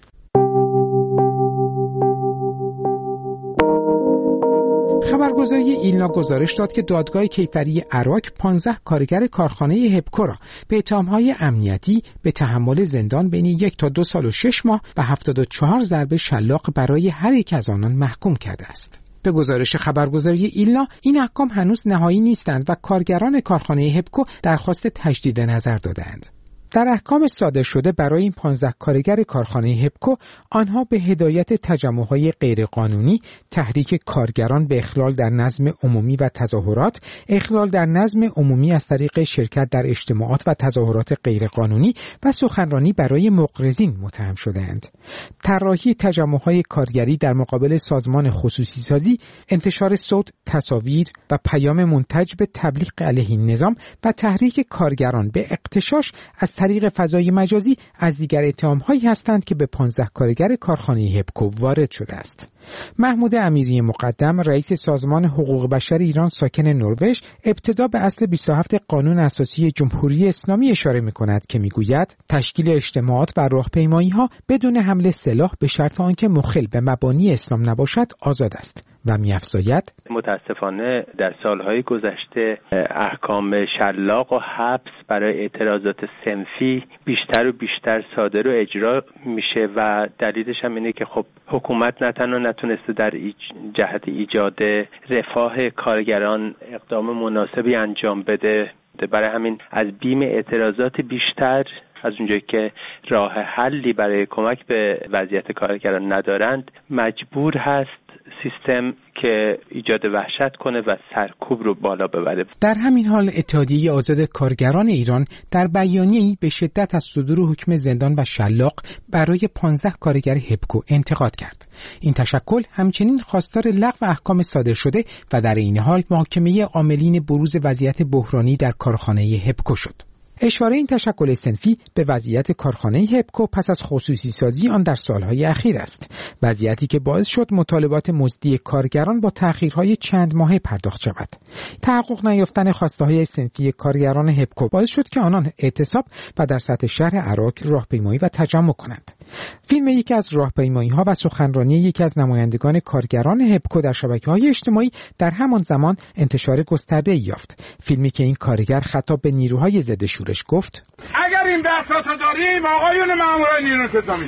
خبرگزاری ایلنا گزارش داد که دادگاه کیفری عراق پانزده کارگر کارخانه هپکو را به اتهام‌های امنیتی به تحمل زندان بین یک تا دو سال و شش ماه و هفتاد و چهار ضربه شلاق برای هر یک از آنان محکوم کرده است. به گزارش خبرگزاری ایلنا این احکام هنوز نهایی نیستند و کارگران کارخانه هپکو درخواست تجدید نظر دادند. در احکام صادر شده برای این پانزده کارگر کارخانه هپکو، آنها به هدایت تجمع‌های غیرقانونی، تحریک کارگران به اخلال در نظم عمومی و تظاهرات، اخلال در نظم عمومی از طریق شرکت در اجتماعات و تظاهرات غیرقانونی و سخنرانی برای مغرضین متهم شده‌اند. طراحی تجمع‌های کارگری در مقابل سازمان خصوصی سازی، انتشار صوت، تصاویر و پیام منتج به تبلیغ علیه نظام و تحریک کارگران به اغتشاش از طریق فضای مجازی از دیگر اتهام‌هایی هستند که به پانزده کارگر کارخانه هپکو وارد شده است. محمود امیری مقدم، رئیس سازمان حقوق بشر ایران ساکن نروژ، ابتدا به اصل بیست و هفت قانون اساسی جمهوری اسلامی اشاره می‌کند که می‌گوید تشکیل اجتماعات و راهپیمایی‌ها بدون حمل سلاح به شرط آنکه مخل به مبانی اسلام نباشد آزاد است و می‌افزاید متاسفانه در سالهای گذشته احکام شلاق و حبس برای اعتراضات صنفی بیشتر و بیشتر صادر و اجرا میشه و دلیلش هم اینه که خب حکومت نه تنها نتونسته در ایج... جهت ایجاد رفاه کارگران اقدام مناسبی انجام بده، برای همین از بیم اعتراضات بیشتر از اونجایی که راه حلی برای کمک به وضعیت کارگران ندارند مجبور هست سیستم که ایجاد وحشت کنه و سرکوب رو بالا ببره. در همین حال اتحادیه آزاد کارگران ایران در بیانیه‌ای به شدت از صدور حکم زندان و شلاق برای پانزده کارگر هپکو انتقاد کرد. این تشکل همچنین خواستار لغو احکام صادر شده و در این حال محاکمه عاملین بروز وضعیت بحرانی در کارخانه هپکو شد. اشاره این تشکل صنفی به وضعیت کارخانه هپکو پس از خصوصی سازی آن در سالهای اخیر است، وضعیتی که باعث شد مطالبات مزدی کارگران با تأخیرهای چند ماهه پرداخت شود. تحقق نیافتن خواسته‌های صنفی کارگران هپکو باعث شد که آنان اعتصاب و در سطح شهر عراق راهپیمایی و تجمع کنند. فیلم یکی از راهپیمایی‌ها و سخنرانی یکی از نمایندگان کارگران هپکو در شبکه‌های اجتماعی در همان زمان انتشار گسترده‌ای یافت. فیلمی که این کارگر خطاب به نیروهای ضد شورش گفت: اگر این بحثاتو داریم آقایون مامورای نیروی انتظامی،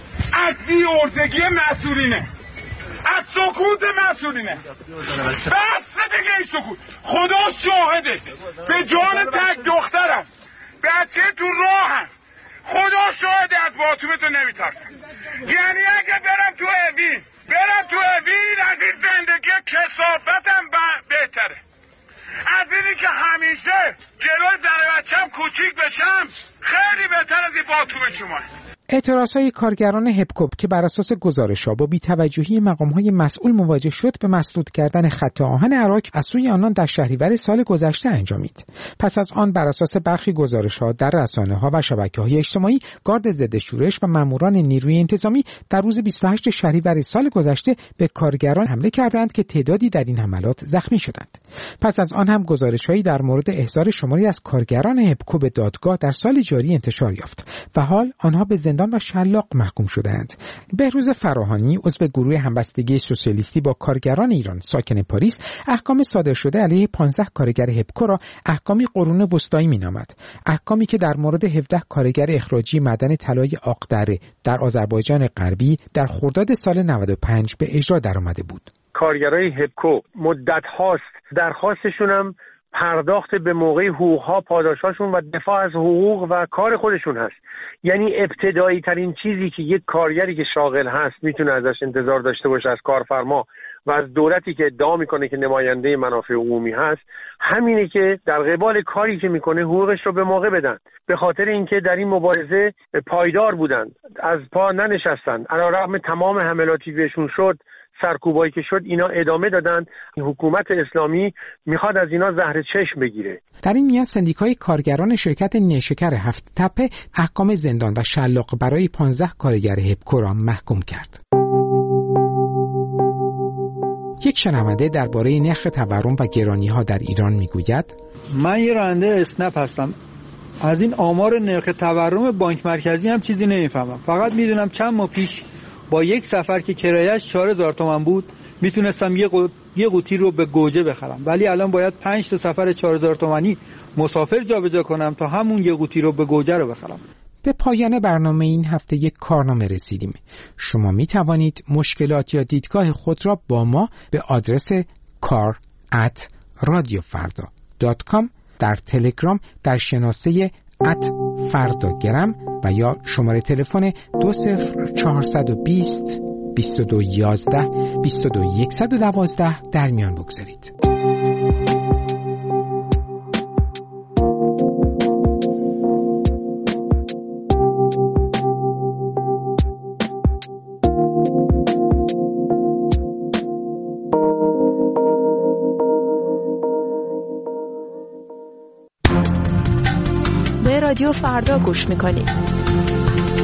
از بی‌عرضگی مسئولینه، از سکوت مسئولینه، بس دیگه این سکوت. خدا شاهده به جان تک دخترم، بچه تو راهم، خدا شاهده از باتومه تو نمیترسم. یعنی اگه برم تو اوین برم تو اوین از این زندگی کثافتم بهتره از اینی که همیشه جلوی زن بچم کوچیک بشم. خیلی بهتر از این باتومه شما. اعتراضهای کارگران هپکو که بر اساس گزارش‌ها با بی‌توجهی مقام‌های مسئول مواجه شد به مسدود کردن خط آهن عراق از سوی آنان در شهریور سال گذشته انجامید. پس از آن بر اساس برخی گزارش‌ها در رسانه‌ها و شبکه‌های اجتماعی گارد ضد شورش و ماموران نیروی انتظامی در روز بیست و هشتم شهریور سال گذشته به کارگران حمله کردند که تعدادی در این حملات زخمی شدند. پس از آن هم گزارش‌هایی در مورد احضار شماری از کارگران هپکو به دادگاه در سال جاری انتشار یافت و حال آنها به زندان و شلاق محکوم شدند. بهروز فراهانی، عضو گروه همبستگی سوسیالیستی با کارگران ایران ساکن پاریس، احکام صادر شده علیه پانزده کارگر هپکو را احکامی قرون وسطایی می‌نامد. احکامی که در مورد هفده کارگر اخراجی معدن طلای آقدره در آذربایجان غربی در خرداد سال نود و پنج به اجرا درآمده بود. کارگرای هپکو مدت هاست درخواستشون هم پرداخت به موقع حقوقها، پاداشاشون و دفاع از حقوق و کار خودشون هست. یعنی ابتدایی ترین چیزی که یک کارگری که شاغل هست میتونه ازش انتظار داشته باشه از کارفرما و از دولتی که ادعا میکنه که نماینده منافع عمومی هست همینه که در قبال کاری که میکنه حقوقش رو به موقع بدن، به خاطر اینکه در این مبارزه پایدار بودن، از پا ننشستن، علیرغم تمام حملاتی بهشون شد، سرکوبایی که شد، اینا ادامه دادن. حکومت اسلامی میخواد از اینا زهر چشم بگیره. در این میان سندیکای کارگران شرکت نیشکر هفت تپه احکام زندان و شلاق برای پانزده کارگر هپکو را محکوم کرد. یک شنونده درباره نرخ تورم و گرانی‌ها در ایران میگوید: من یه راننده اسنپ هستم. از این آمار نرخ تورم بانک مرکزی هم چیزی نمیفهمم. فقط میدونم چند ماه پیش با یک سفر که کرایه‌اش چهار هزار تومان بود میتونستم یه قو... یه قوطی رو به گوجه بخرم، ولی الان باید پنج تا سفر چهار هزار تومانی مسافر جابجا کنم تا همون یه قوطی رو به گوجه رو بخرم. به پایان برنامه این هفته یک کارنامه رسیدیم. شما می توانید مشکلات یا دیدگاه خود را با ما به آدرس کار ات رادیو فردا دات کام در تلگرام در شناسه ات فرداگرم و یا شماره تلفن دو صفر چهارصد و بیست بیست و دو یازده بیست و دو یکصد و دوازده در میان بگذارید. رادیو فردا گوش میکنید.